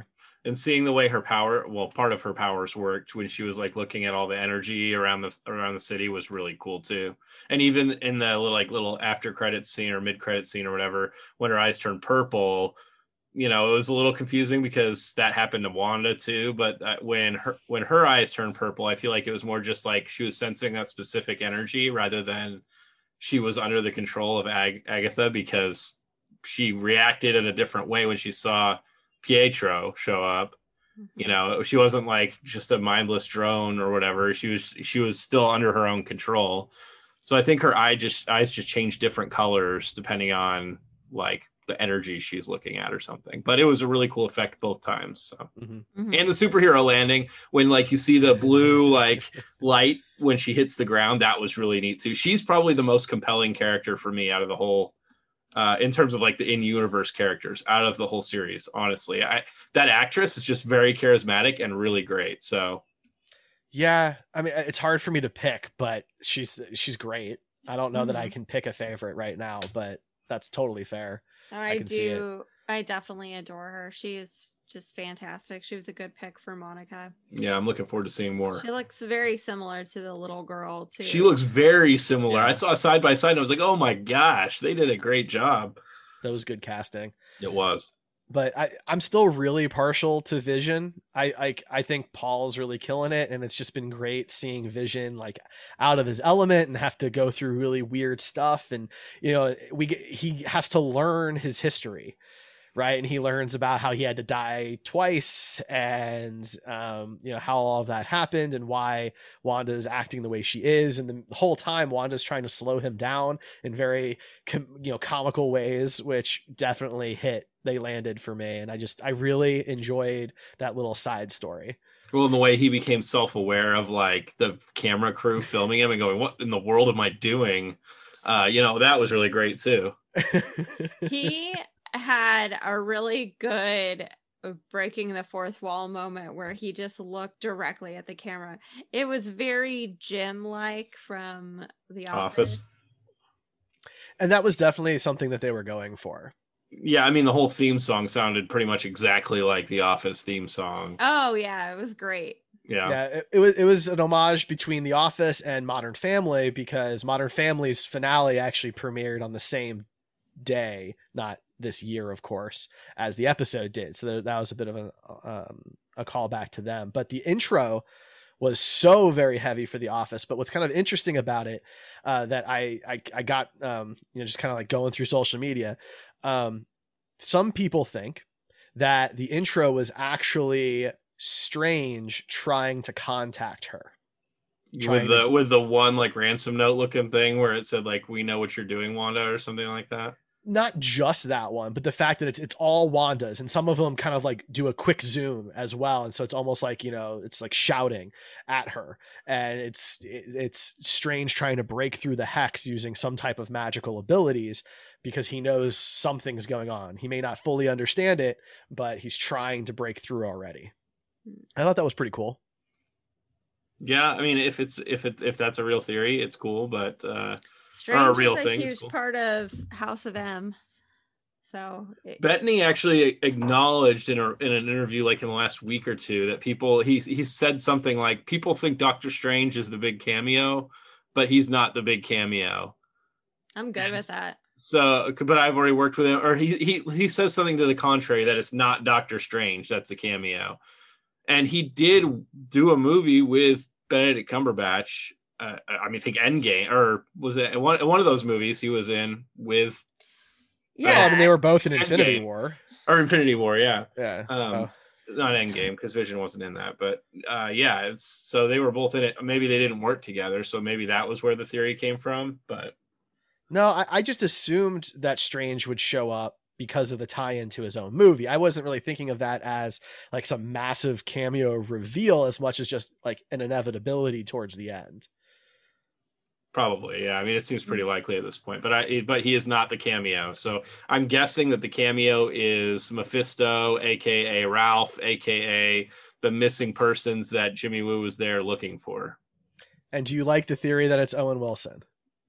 and seeing the way her part of her powers worked when she was like looking at all the energy around the city was really cool too. And even in the little after credit scene or mid credit scene or whatever, when her eyes turned purple, it was a little confusing because that happened to Wanda too. But when her eyes turned purple, I feel like it was more just like she was sensing that specific energy rather than she was under the control of Agatha, because she reacted in a different way when she saw Pietro show up. She wasn't like just a mindless drone or whatever. She was still under her own control. So I think her eyes just change different colors depending on like the energy she's looking at or something. But it was a really cool effect both times. So. And the superhero landing, when like you see the blue like light when she hits the ground, that was really neat too. She's probably the most compelling character for me out of the whole, in terms of like the in-universe characters out of the whole series. Honestly, that actress is just very charismatic and really great. So yeah, I mean, it's hard for me to pick, but she's great. I don't know that I can pick a favorite right now, but that's totally fair. Oh, I do. I definitely adore her. She is just fantastic. She was a good pick for Monica. Yeah, I'm looking forward to seeing more. She looks very similar to the little girl too. She looks very similar. Yeah. I saw side by side and I was like, oh my gosh, they did a great job. That was good casting. It was. But I'm still really partial to Vision. I think Paul's really killing it, and it's just been great seeing Vision like out of his element and have to go through really weird stuff. And he has to learn his history, right? And he learns about how he had to die twice, and how all of that happened, and why Wanda is acting the way she is. And the whole time, Wanda's trying to slow him down in very comical ways, which definitely hit. They landed for me, and I really enjoyed that little side story. Well, and the way he became self-aware of like the camera crew filming him and going, what in the world am I doing? That was really great too. He had a really good breaking the fourth wall moment where he just looked directly at the camera. It was very Jim-like from The Office. And that was definitely something that they were going for. Yeah, I mean, the whole theme song sounded pretty much exactly like the Office theme song. Oh, yeah, it was great. Yeah, it was an homage between The Office and Modern Family, because Modern Family's finale actually premiered on the same day, not this year, of course, as the episode did. So that was a bit of a callback to them. But the intro was so very heavy for The Office. But what's kind of interesting about it, that I got, just kind of like going through social media, some people think that the intro was actually Strange trying to contact her. With the one like ransom note looking thing where it said like, we know what you're doing, Wanda, or something like that. Not just that one, but the fact that it's all Wanda's, and some of them kind of like do a quick zoom as well. And so it's almost like, it's like shouting at her, and it's Strange trying to break through the hex using some type of magical abilities, because he knows something's going on. He may not fully understand it, but he's trying to break through already. I thought that was pretty cool. Yeah. I mean, if that's a real theory, it's cool, but, Strange is a huge part of House of M. So Bettany actually acknowledged in an interview like in the last week or two that he said something like, people think Doctor Strange is the big cameo, but he's not the big cameo. I'm good with that. So, but I've already worked with him, or he says something to the contrary, that it's not Doctor Strange that's a cameo. And he did do a movie with Benedict Cumberbatch. I think Endgame, or was it one of those movies he was in with? Yeah, I mean, they were both in Infinity War. Or Infinity War, yeah. Yeah. Not Endgame, because Vision wasn't in that, but so they were both in it. Maybe they didn't work together, so maybe that was where the theory came from. But no, I just assumed that Strange would show up because of the tie-in to his own movie. I wasn't really thinking of that as like some massive cameo reveal, as much as just like an inevitability towards the end. Probably, yeah. I mean, it seems pretty likely at this point, but he is not the cameo. So I'm guessing that the cameo is Mephisto, aka Ralph, aka the missing persons that Jimmy Woo was there looking for. And do you like the theory that it's Owen Wilson?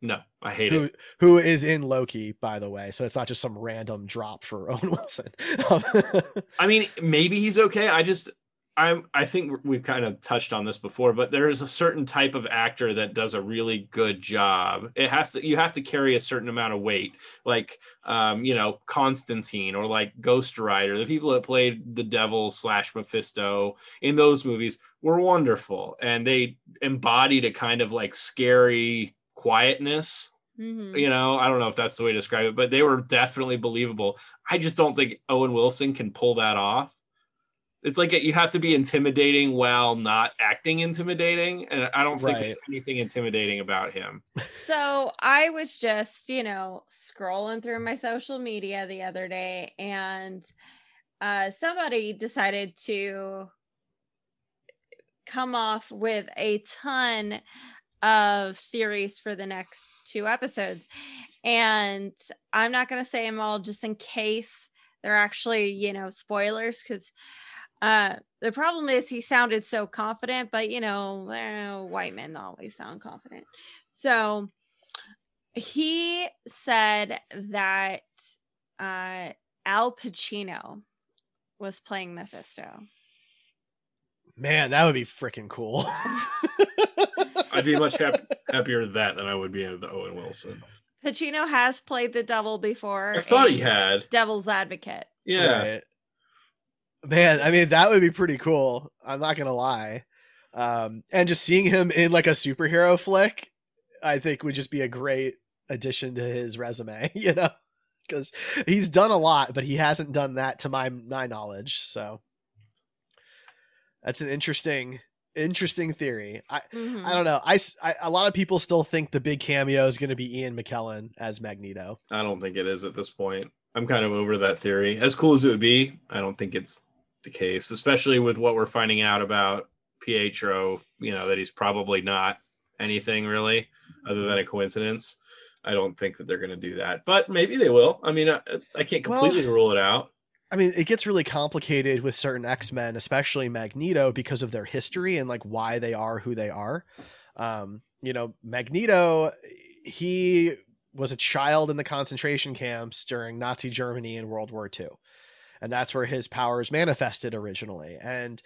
No, I hate who it. who is in Loki, by the way. So it's not just some random drop for Owen Wilson. I mean, maybe he's okay. I think we've kind of touched on this before, but there is a certain type of actor that does a really good job. You have to carry a certain amount of weight, like Constantine or like Ghost Rider. The people that played the devil / Mephisto in those movies were wonderful, and they embodied a kind of like scary quietness. Mhm. I don't know if that's the way to describe it, but they were definitely believable. I just don't think Owen Wilson can pull that off. It's like you have to be intimidating while not acting intimidating, and I don't think there's anything intimidating about him. So I was just, scrolling through my social media the other day, and somebody decided to come off with a ton of theories for the next 2 episodes. And I'm not going to say them all just in case they're actually, spoilers, because the problem is he sounded so confident, but white men always sound confident. So he said that Al Pacino was playing Mephisto. Man, that would be freaking cool. I'd be much happier with that than I would be with the Owen Wilson. Pacino has played the devil before. I thought he had. Devil's Advocate. Yeah. Right. Man, I mean, that would be pretty cool. I'm not going to lie. And just seeing him in like a superhero flick, I think would just be a great addition to his resume, because he's done a lot, but he hasn't done that to my knowledge. So that's an interesting theory. I don't know. I a lot of people still think the big cameo is going to be Ian McKellen as Magneto. I don't think it is at this point. I'm kind of over that theory. As cool as it would be, I don't think it's the case, especially with what we're finding out about Pietro, that he's probably not anything really other than a coincidence. I don't think that they're going to do that, but maybe they will. I mean, I can't completely rule it out. I mean, it gets really complicated with certain X-Men, especially Magneto, because of their history and like why they are who they are. Magneto, he was a child in the concentration camps during Nazi Germany in World War II. And that's where his powers manifested originally. And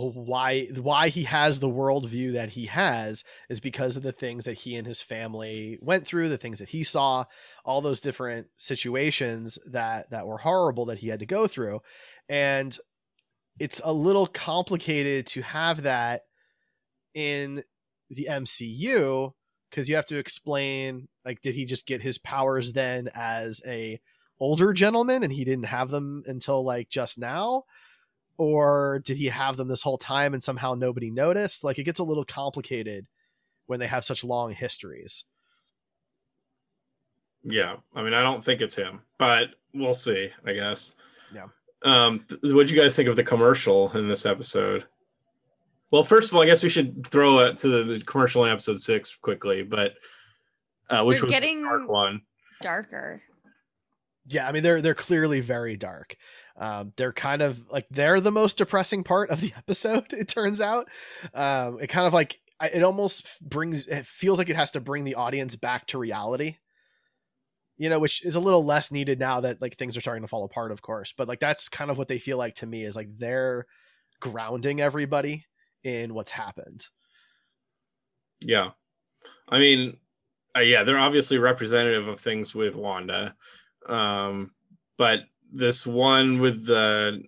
why he has the worldview that he has is because of the things that he and his family went through, the things that he saw, all those different situations that were horrible that he had to go through. And it's a little complicated to have that in the MCU because you have to explain, like, did he just get his powers then as a older gentleman and he didn't have them until like just now, or did he have them this whole time and somehow nobody noticed? Like, it gets a little complicated when they have such long histories. Yeah, I mean, I don't think it's him, but we'll see, I guess. Yeah. What'd you guys think of the commercial in this episode? Well, first of all, I guess we should throw it to the commercial in episode 6 quickly, but which was the dark one. Darker. Yeah, I mean, they're clearly very dark. They're kind of like, they're the most depressing part of the episode, it turns out. It kind of like, it almost it feels like it has to bring the audience back to reality, which is a little less needed now that like things are starting to fall apart, of course. But like, that's kind of what they feel like to me, is like they're grounding everybody in what's happened. Yeah. I mean, they're obviously representative of things with Wanda. But this one with the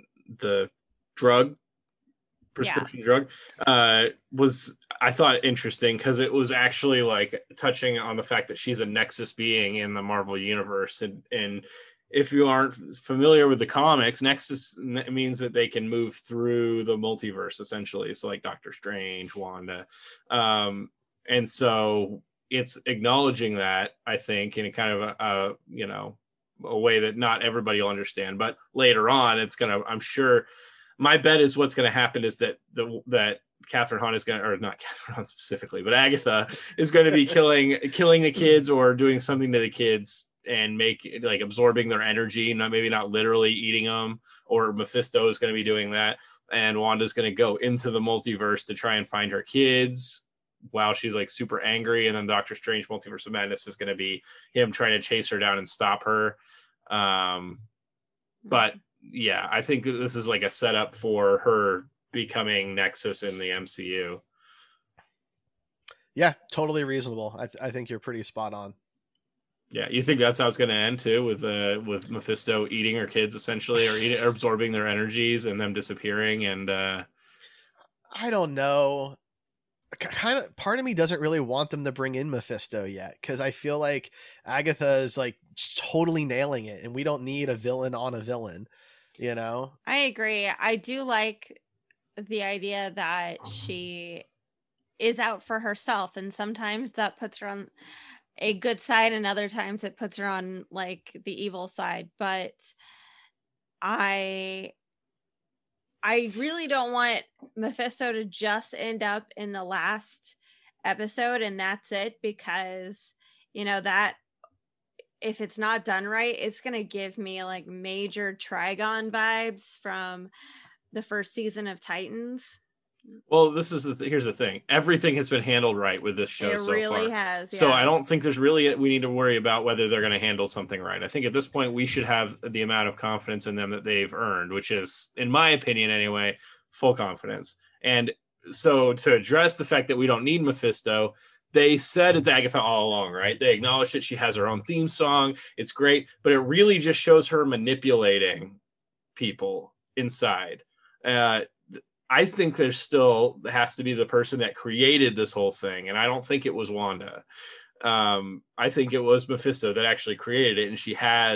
prescription drug, was, I thought, interesting because it was actually like touching on the fact that she's a Nexus being in the Marvel universe. And if you aren't familiar with the comics, Nexus means that they can move through the multiverse essentially. So like Doctor Strange, Wanda. And so it's acknowledging that, I think, in a kind of a way that not everybody will understand, but later on I'm sure, my bet is what's going to happen is that Catherine Hahn is going to, or not Catherine Hahn specifically, but Agatha is going to be killing the kids or doing something to the kids and absorbing their energy, maybe not literally eating them, or Mephisto is going to be doing that. And Wanda's going to go into the multiverse to try and find her kids. while she's like super angry, and then Doctor Strange Multiverse of Madness is going to be him trying to chase her down and stop her. But yeah, I think this is like a setup for her becoming Nexus in the MCU. Yeah, totally reasonable. I think you're pretty spot on. Yeah, you think that's how it's going to end too, with Mephisto eating her kids essentially, or absorbing their energies and them disappearing? And I don't know. Kind of part of me doesn't really want them to bring in Mephisto yet, because I feel like Agatha is like totally nailing it, and we don't need a villain on a villain. You know, I agree. I do like the idea that she is out for herself, and sometimes that puts her on a good side, and other times it puts her on like the evil side. But I really don't want Mephisto to just end up in the last episode and that's it, because you know that if it's not done right, it's going to give me like major Trigon vibes from the first season of Titans. well, this is here's the thing. Everything has been handled right with this show It so really far. has. So yeah. I don't think we need to worry about whether they're going to handle something right. I think at this point we should have the amount of confidence in them that they've earned, which is, in my opinion anyway, full confidence. And so to address the fact that we don't need Mephisto, they said it's Agatha all along, right? They acknowledged that she has her own theme song. It's great, but it really just shows her manipulating people inside. I think there still has to be the person that created this whole thing, and I don't think it was Wanda. I think it was Mephisto that actually created it, and he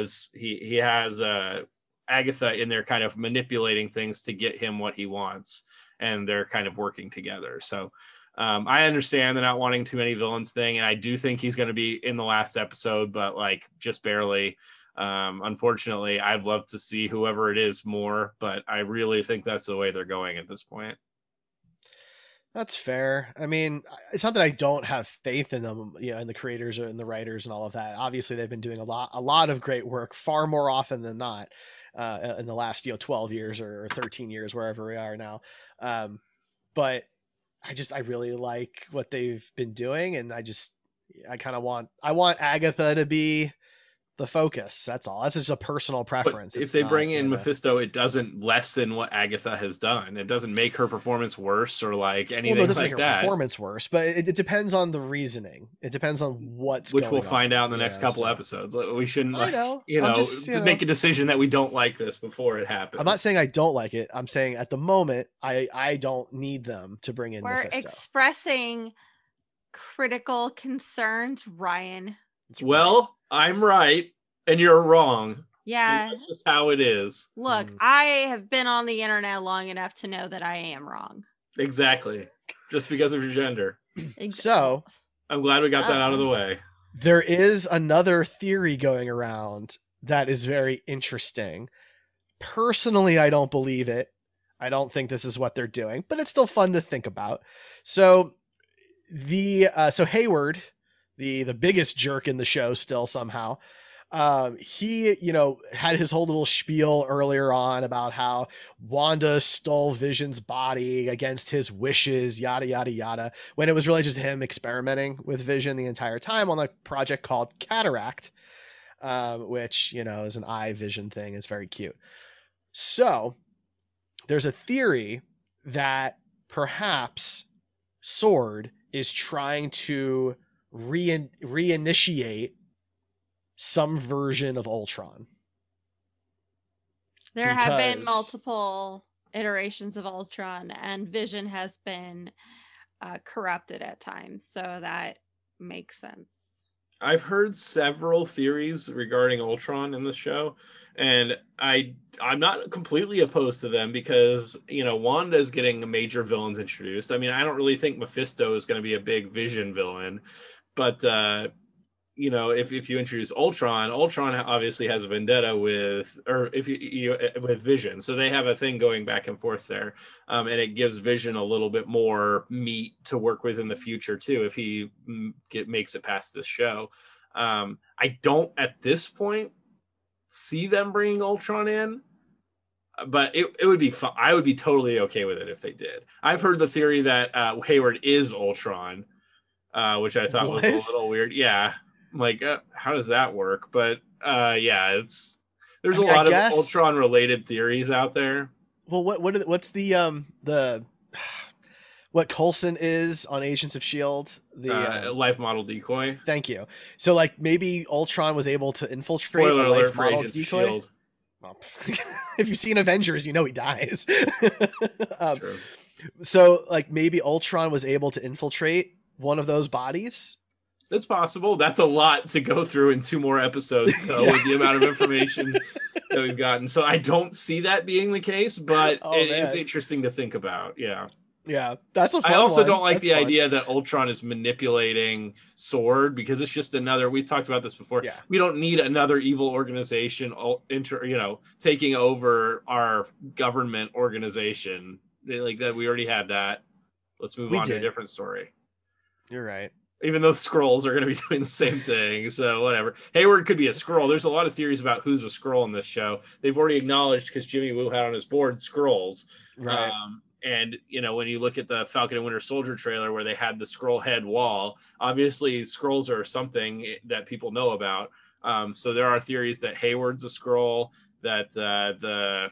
has Agatha in there kind of manipulating things to get him what he wants, and they're kind of working together. So I understand the not wanting too many villains thing, and I do think he's going to be in the last episode, but like just barely. Unfortunately, I'd love to see whoever it is more, but I really think that's the way they're going at this point. that's fair. I mean, it's not that I don't have faith in them, you know, in the creators or in the writers and all of that. Obviously, they've been doing a lot of great work, far more often than not, in the last 12 years or 13 years, wherever we are now. But I really like what they've been doing, and I want Agatha to be the focus. That's all. That's just a personal preference. But if they bring in Mephisto, it doesn't lessen what Agatha has done. It doesn't make her performance worse or like anything it doesn't like make her that. Performance worse, but it depends on the reasoning. It depends on which we'll find out in the next couple episodes. We shouldn't, make a decision that we don't like this before it happens. I'm not saying I don't like it. I'm saying at the moment, I don't need them to bring in We're Mephisto. expressing critical concerns, Ryan. Well, I'm right and you're wrong. Yeah. That's just how it is. Look, I have been on the internet long enough to know that I am wrong. Exactly. Just because of your gender. So I'm glad we got that out of the way. There is another theory going around that is very interesting. Personally, I don't believe it. I don't think this is what they're doing, but it's still fun to think about. So Hayward, the biggest jerk in the show still somehow, he, had his whole little spiel earlier on about how Wanda stole Vision's body against his wishes, yada, yada, yada, when it was really just him experimenting with Vision the entire time on a project called Cataract, which, is an eye vision thing. It's very cute. So there's a theory that perhaps Sword is trying to reinitiate some version of Ultron. There have been multiple iterations of Ultron, and Vision has been corrupted at times, so that makes sense. I've heard several theories regarding Ultron in the show, and I'm not completely opposed to them because, Wanda is getting major villains introduced. I mean, I don't really think Mephisto is going to be a big Vision villain, but if you introduce Ultron obviously has a vendetta with Vision, so they have a thing going back and forth there, and it gives Vision a little bit more meat to work with in the future too if he makes it past this show. I don't at this point see them bringing Ultron in. But it would be fun. I would be totally okay with it if they did. I've heard the theory that Hayward is Ultron, which I thought was a little weird. Yeah, like how does that work? But yeah, there's a lot of Ultron related theories out there. Well, what's the what Coulson is on Agents of S.H.I.E.L.D.? The life model decoy. Thank you. So like maybe Ultron was able to infiltrate Spoiler a alert life for model Agents decoy. of S.H.I.E.L.D. Well, if you've seen Avengers, you know he dies. True. So like maybe Ultron was able to infiltrate one of those bodies. It's possible. That's a lot to go through in 2 more episodes, though, with the amount of information that we've gotten. So I don't see that being the case, but it is interesting to think about. Yeah. Yeah, that's a fun I also one. don't like That's the fun. idea that Ultron is manipulating SWORD, because it's just another. We've talked about this before. Yeah. We don't need another evil organization, taking over our government organization like that. We already had that. Let's move on to a different story. You're right. Even though Skrulls are going to be doing the same thing, so whatever. Hayward could be a Skrull. There's a lot of theories about who's a Skrull in this show. They've already acknowledged, because Jimmy Woo had on his board Skrulls. Right. And, when you look at the Falcon and Winter Soldier trailer where they had the Skrull head wall, obviously Skrulls are something that people know about. So there are theories that Hayward's a Skrull, that the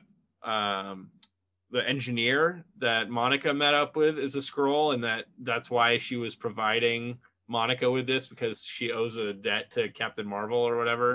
engineer that Monica met up with is a Skrull, and that's why she was providing Monica with this, because she owes a debt to Captain Marvel or whatever.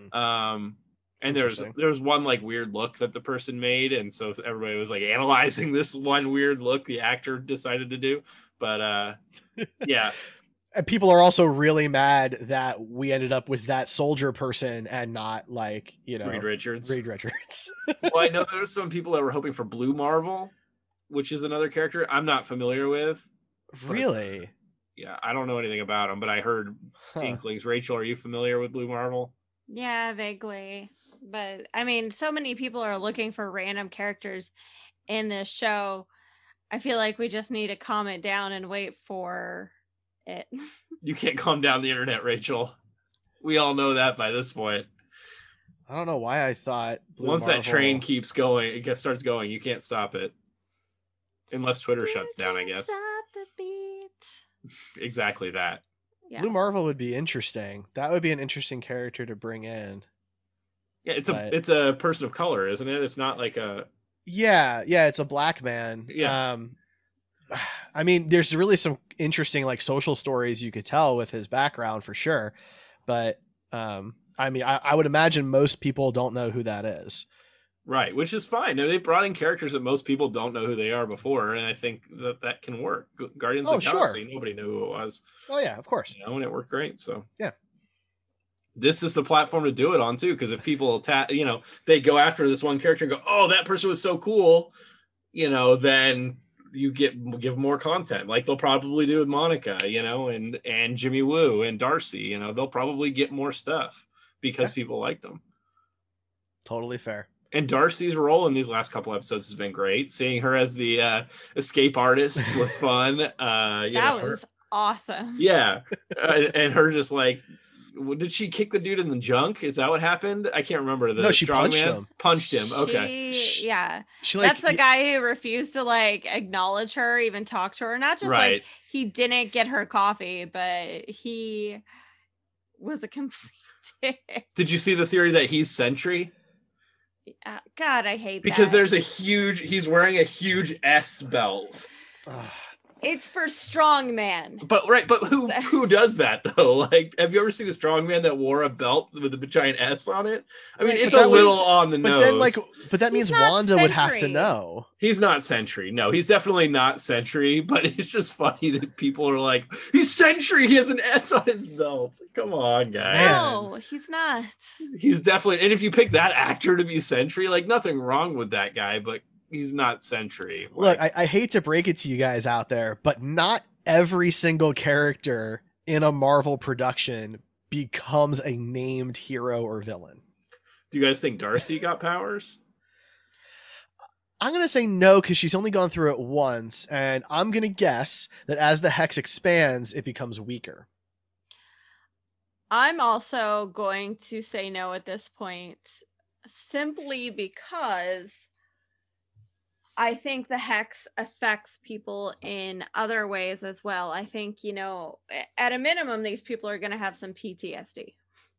And there's one like weird look that the person made, and so everybody was like analyzing this one weird look the actor decided to do. But yeah. And people are also really mad that we ended up with that soldier person and not like, Reed Richards. Well, I know there were some people that were hoping for Blue Marvel, which is another character I'm not familiar with. Really? Yeah, I don't know anything about him, but I heard inklings. Rachel, are you familiar with Blue Marvel? Yeah, vaguely. But I mean, so many people are looking for random characters in this show. I feel like we just need to calm it down and wait for it. You can't calm down the internet, Rachel. We all know that by this point. I don't know why I thought once that train keeps going, starts going, you can't stop it. Unless Twitter shuts down, I guess. Stop the beat. Exactly that. Yeah. Blue Marvel would be interesting. That would be an interesting character to bring in. Yeah, it's a person of color, isn't it? It's not like a it's a black man. Yeah. I mean, there's really some interesting like social stories you could tell with his background for sure. But I mean, I would imagine most people don't know who that is. Right, which is fine. They brought in characters that most people don't know who they are before, and I think that can work. Guardians of the Galaxy, nobody knew who it was. Oh yeah, of course. And it worked great. So yeah. This is the platform to do it on too, because if people they go after this one character and go, "Oh, that person was so cool," then you give more content, like they'll probably do with Monica, and Jimmy Woo and Darcy. They'll probably get more stuff because people like them. Totally fair. And Darcy's role in these last couple episodes has been great. Seeing her as the escape artist was fun. That was awesome. Yeah, and her just like. Did she kick the dude in the junk? Is that what happened? I can't remember. No, she punched him. Punched him. Okay. That's the guy who refused to like acknowledge her, even talk to her. Not just like he didn't get her coffee, but he was a complete dick. Did you see the theory that he's Sentry? God, I hate because that. he's wearing a huge S belt. It's for strong man. But who does that though? Like, have you ever seen a strong man that wore a belt with a giant S on it? I mean, it's a little on the nose. But that means Wanda would have to know. He's not Sentry. No, he's definitely not Sentry. But it's just funny that people are like, he's Sentry. He has an S on his belt. Come on, guys. No, he's not. He's definitely. And if you pick that actor to be Sentry, like nothing wrong with that guy, but. He's not Sentry. Look, I hate to break it to you guys out there, but not every single character in a Marvel production becomes a named hero or villain. Do you guys think Darcy got powers? I'm going to say no, because she's only gone through it once, and I'm going to guess that as the Hex expands, it becomes weaker. I'm also going to say no at this point, simply because I think the hex affects people in other ways as well. I think, at a minimum, these people are going to have some PTSD.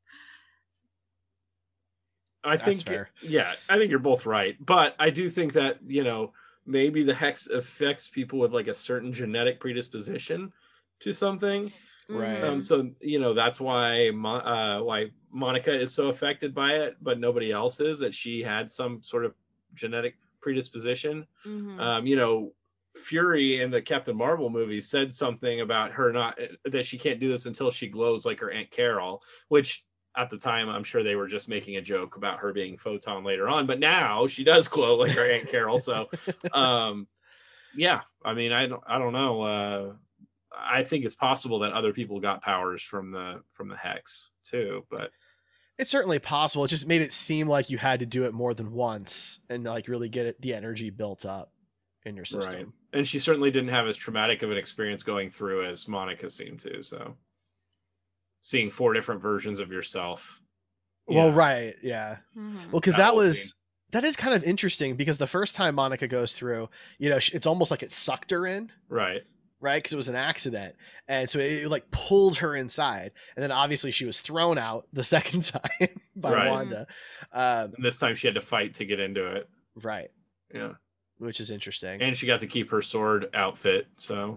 I That's think, fair. yeah, I think you're both right. But I do think that, maybe the hex affects people with like a certain genetic predisposition to something. Right. Mhm. So, that's why Monica is so affected by it, but nobody else is, that she had some sort of genetic predisposition. Mhm. Fury in the Captain Marvel movie said something about her that she can't do this until she glows like her Aunt Carol, which at the time I'm sure they were just making a joke about her being Photon later on, but now she does glow like her Aunt Carol. So yeah, I mean, I don't know. I think it's possible that other people got powers from the hex too, but It's certainly possible. It just made it seem like you had to do it more than once and like really get the energy built up in your system. right. And she certainly didn't have as traumatic of an experience going through as Monica seemed to. So seeing 4 different versions of yourself. Well, Yeah. right, yeah. Mhm. Well, because That whole scene. that is kind of interesting because the first time Monica goes through, it's almost like it sucked her in, Right. right? Because it was an accident, and so it like pulled her inside, and then obviously she was thrown out the second time by Right. Wanda. And this time she had to fight to get into it. Right, Yeah. which is interesting. And she got to keep her sword outfit, so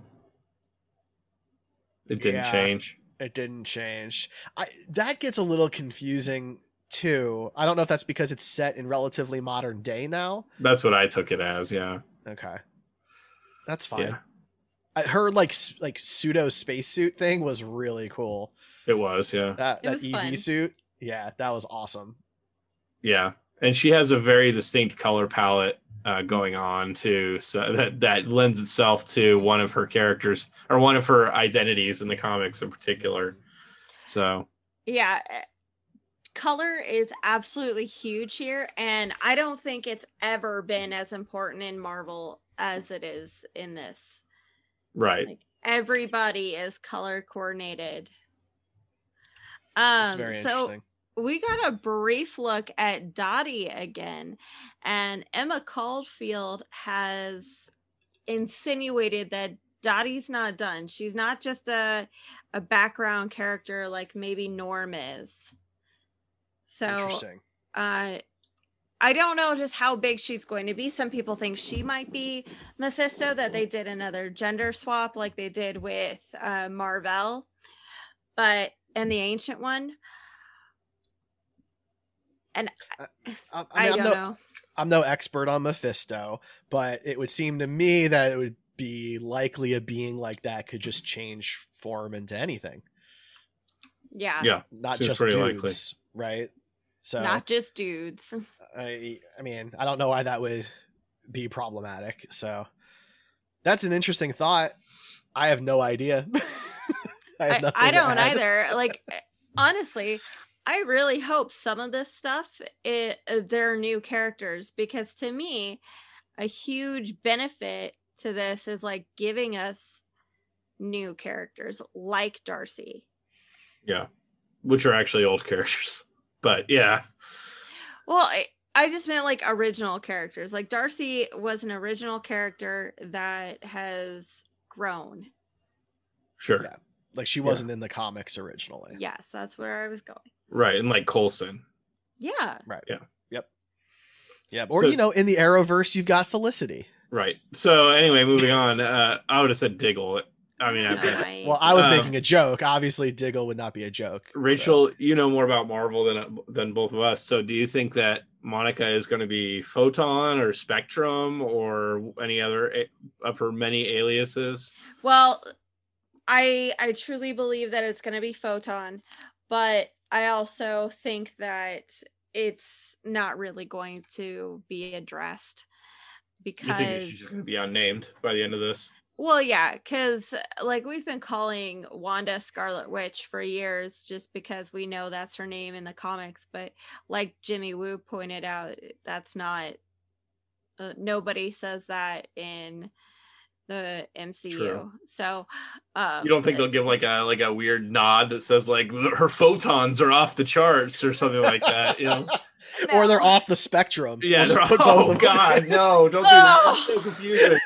it didn't Yeah. change. It didn't change. That gets a little confusing too. I don't know if that's because it's set in relatively modern day now. That's what I took it as, yeah. Okay, that's fine. Yeah. Her like pseudo spacesuit thing was really cool. It was, yeah. That It was EV fun. suit, yeah, that was awesome. Yeah. And she has a very distinct color palette going on too, so that lends itself to one of her characters or one of her identities in the comics in particular. So Yeah. Color is absolutely huge here, and I don't think it's ever been as important in Marvel as it is in this. right. Like, everybody is color coordinated. It's very So interesting. we got a brief look at Dottie again, and Emma Caulfield has insinuated that Dottie's not done. She's not just a background character like maybe Norm is. So Interesting. I don't know just how big she's going to be. Some people think she might be Mephisto, that they did another gender swap like they did with Marvel, and the Ancient One. And I don't know. I'm no expert on Mephisto, but it would seem to me that it would be likely a being like that could just change form into anything, Yeah. Yeah. not Seems just pretty dudes, right? So Not just dudes. I mean, I don't know why that would be problematic. So that's an interesting thought. I have no idea. have nothing I to don't add. either. Like, honestly, I really hope some of this stuff, they're new likers, because to me, a huge benefit to this is like giving us new characters like Darcy. Yeah. Which are actually old characters. But yeah. Well, I just meant like original characters. Like Darcy was an original character that has grown. Sure. Yeah. Like she wasn't in the comics originally. Yes, that's where I was going. Right. And like Coulson. Yeah. Right. Yeah. Yep. Or So- in the Arrowverse, you've got Felicity. Right. So anyway, moving on. I would have said Diggle. I mean, Well, I was Um, making a joke. Obviously, Diggle would not be a joke. so- Rachel, you know more about Marvel than both of us. So do you think that Monica is going to be Photon or Spectrum or any other of her many aliases? Well, I truly believe that it's going to be Photon, but I also think that it's not really going to be addressed You think because, she's just going to be unnamed by the end of this? well, yeah, because like we've been calling Wanda Scarlet Witch for years just because we know that's her name in the comics, but like Jimmy Woo pointed out, that's not, nobody says that in the MCU. True. So You don't think they'll give like a weird nod that says like her photons are off the charts or something like that, you know? Or they're off the spectrum. Yeah, We'll just they're, put both oh of them. god, no, don't do that. That's so confusing.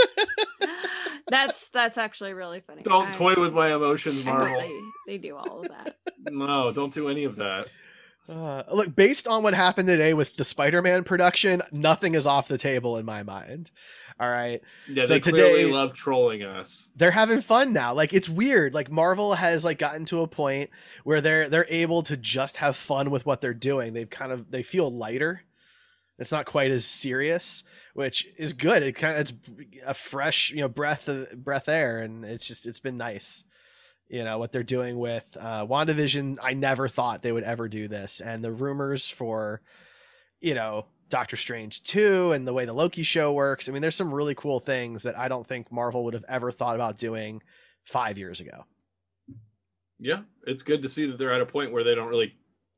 That's actually really funny. Don't toy with my emotions, I hope Marvel. they do all of that. No, don't do any of that. Look, based on what happened today with the Spider-Man production, nothing is off the table in my mind. All right. Yeah, So they today- clearly love trolling us. They're having fun now. Like, it's weird. Like, Marvel has like gotten to a point where they're able to just have fun with what they're doing. They feel lighter. It's not quite as serious, which is good. It's a fresh, breath air, and it's been nice. What they're doing with WandaVision. I never thought they would ever do this, and the rumors for Doctor Strange 2 and the way the Loki show works. I mean, there's some really cool things that I don't think Marvel would have ever thought about doing 5 years ago. Yeah, it's good to see that they're at a point where they don't really,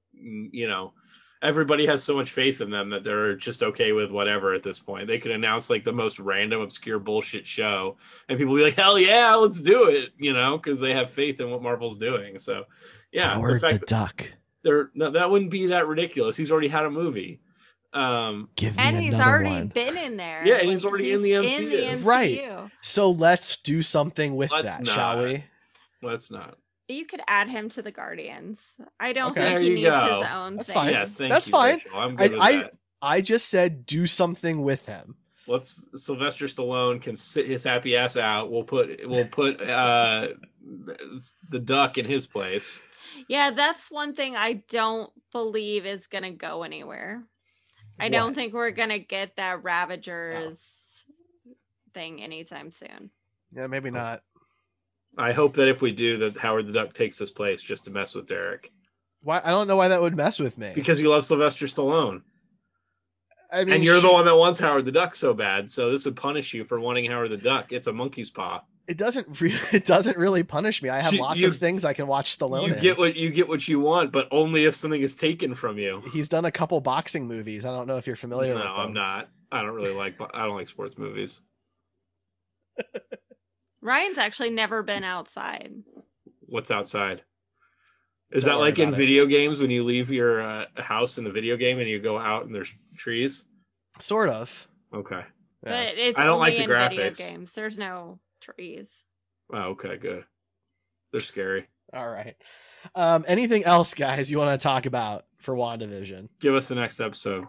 everybody has so much faith in them that they're just okay with whatever at this point. They could announce like the most random, obscure bullshit show, and people will be like, hell yeah, let's do it, because they have faith in what Marvel's doing. So, yeah, Howard the Duck. That wouldn't be that ridiculous. He's already had a movie. Give me And he's another already one. been in there. Yeah, and he's already in the MCU. Right. So let's do something with Let's that, not. shall we? Let's not. You could add him to the Guardians. I don't Okay. think There he you needs go. his own That's thing. fine. Yes, thank That's you, fine. Rachel. I'm good with that. I just said do something with him. Sylvester Stallone can sit his happy ass out. We'll put the Duck in his place. Yeah, that's one thing I don't believe is going to go anywhere. I don't What? think we're going to get that Ravagers thing anytime soon. Yeah, maybe not. I hope that if we do, that Howard the Duck takes his place just to mess with Derek. Why? I don't know why that would mess with me. Because you love Sylvester Stallone. I mean, And you're the one that wants Howard the Duck so bad, so this would punish you for wanting Howard the Duck. It's a monkey's paw. It doesn't really punish me. I have lots You- of things I can watch Stallone You in. get what you want, but only if something is taken from you. He's done a couple boxing movies. I don't know if you're familiar No, with them. I'm not. I don't like sports movies. Ryan's actually never been outside. What's outside? Is Don't that worry like in about it. video games when you leave your house in the video game and you go out and there's trees? Sort of. Okay. Yeah. But it's I don't only like the in video graphics. games. There's no trees. Oh, okay, good. They're scary. All right. Anything else, guys, you want to talk about for WandaVision? Give us the next episode.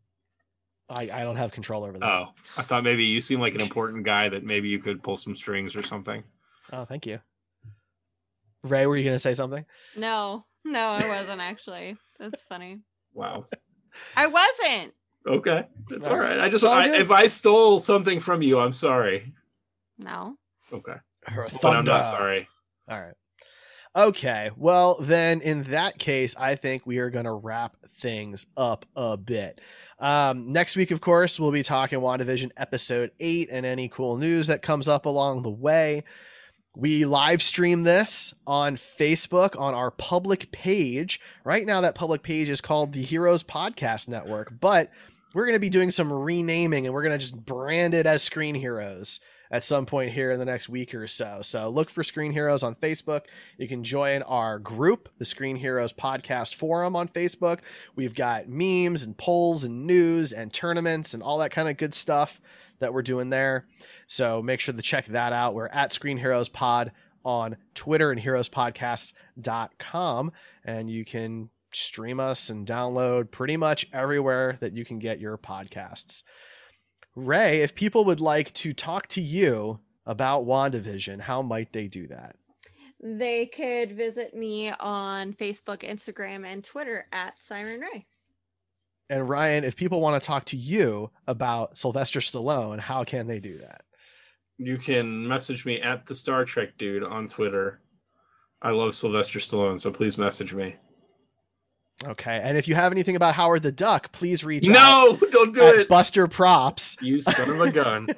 I don't have control over that. Oh, I thought maybe you seem like an important guy that maybe you could pull some strings or something. Oh, thank you. Ray, were you going to say something? No, I wasn't actually. That's funny. Wow. I wasn't. Okay, that's All all right. right. It's all good. If I stole something from you, I'm sorry. No. Okay, Her but I'm not sorry. All right. Okay. Well, then in that case, I think we are going to wrap things up a bit. Next week, of course, we'll be talking WandaVision episode 8 and any cool news that comes up along the way. We live stream this on Facebook on our public page. Right now, that public page is called the Heroes Podcast Network, but we're going to be doing some renaming and we're going to just brand it as Screen Heroes at some point here in the next week or so. So look for Screen Heroes on Facebook. You can join our group, the Screen Heroes Podcast Forum on Facebook. We've got memes and polls and news and tournaments and all that kind of good stuff that we're doing there. So make sure to check that out. We're at Screen Heroes Pod on Twitter and heroespodcasts.com. And you can stream us and download pretty much everywhere that you can get your podcasts. Ray, if people would like to talk to you about WandaVision, how might they do that? They could visit me on Facebook, Instagram, and Twitter at Siren Ray. And Ryan, if people want to talk to you about Sylvester Stallone, how can they do that? You can message me at the Star Trek Dude on Twitter. I love Sylvester Stallone, so please message me. Okay. And if you have anything about Howard the Duck, please reach out No, don't do at it. Buster Props. You son of a gun.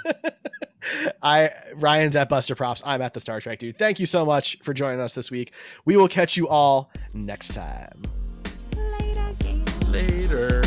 Ryan's at Buster Props. I'm at the Star Trek Dude. Thank you so much for joining us this week. We will catch you all next time. Later, game. Later.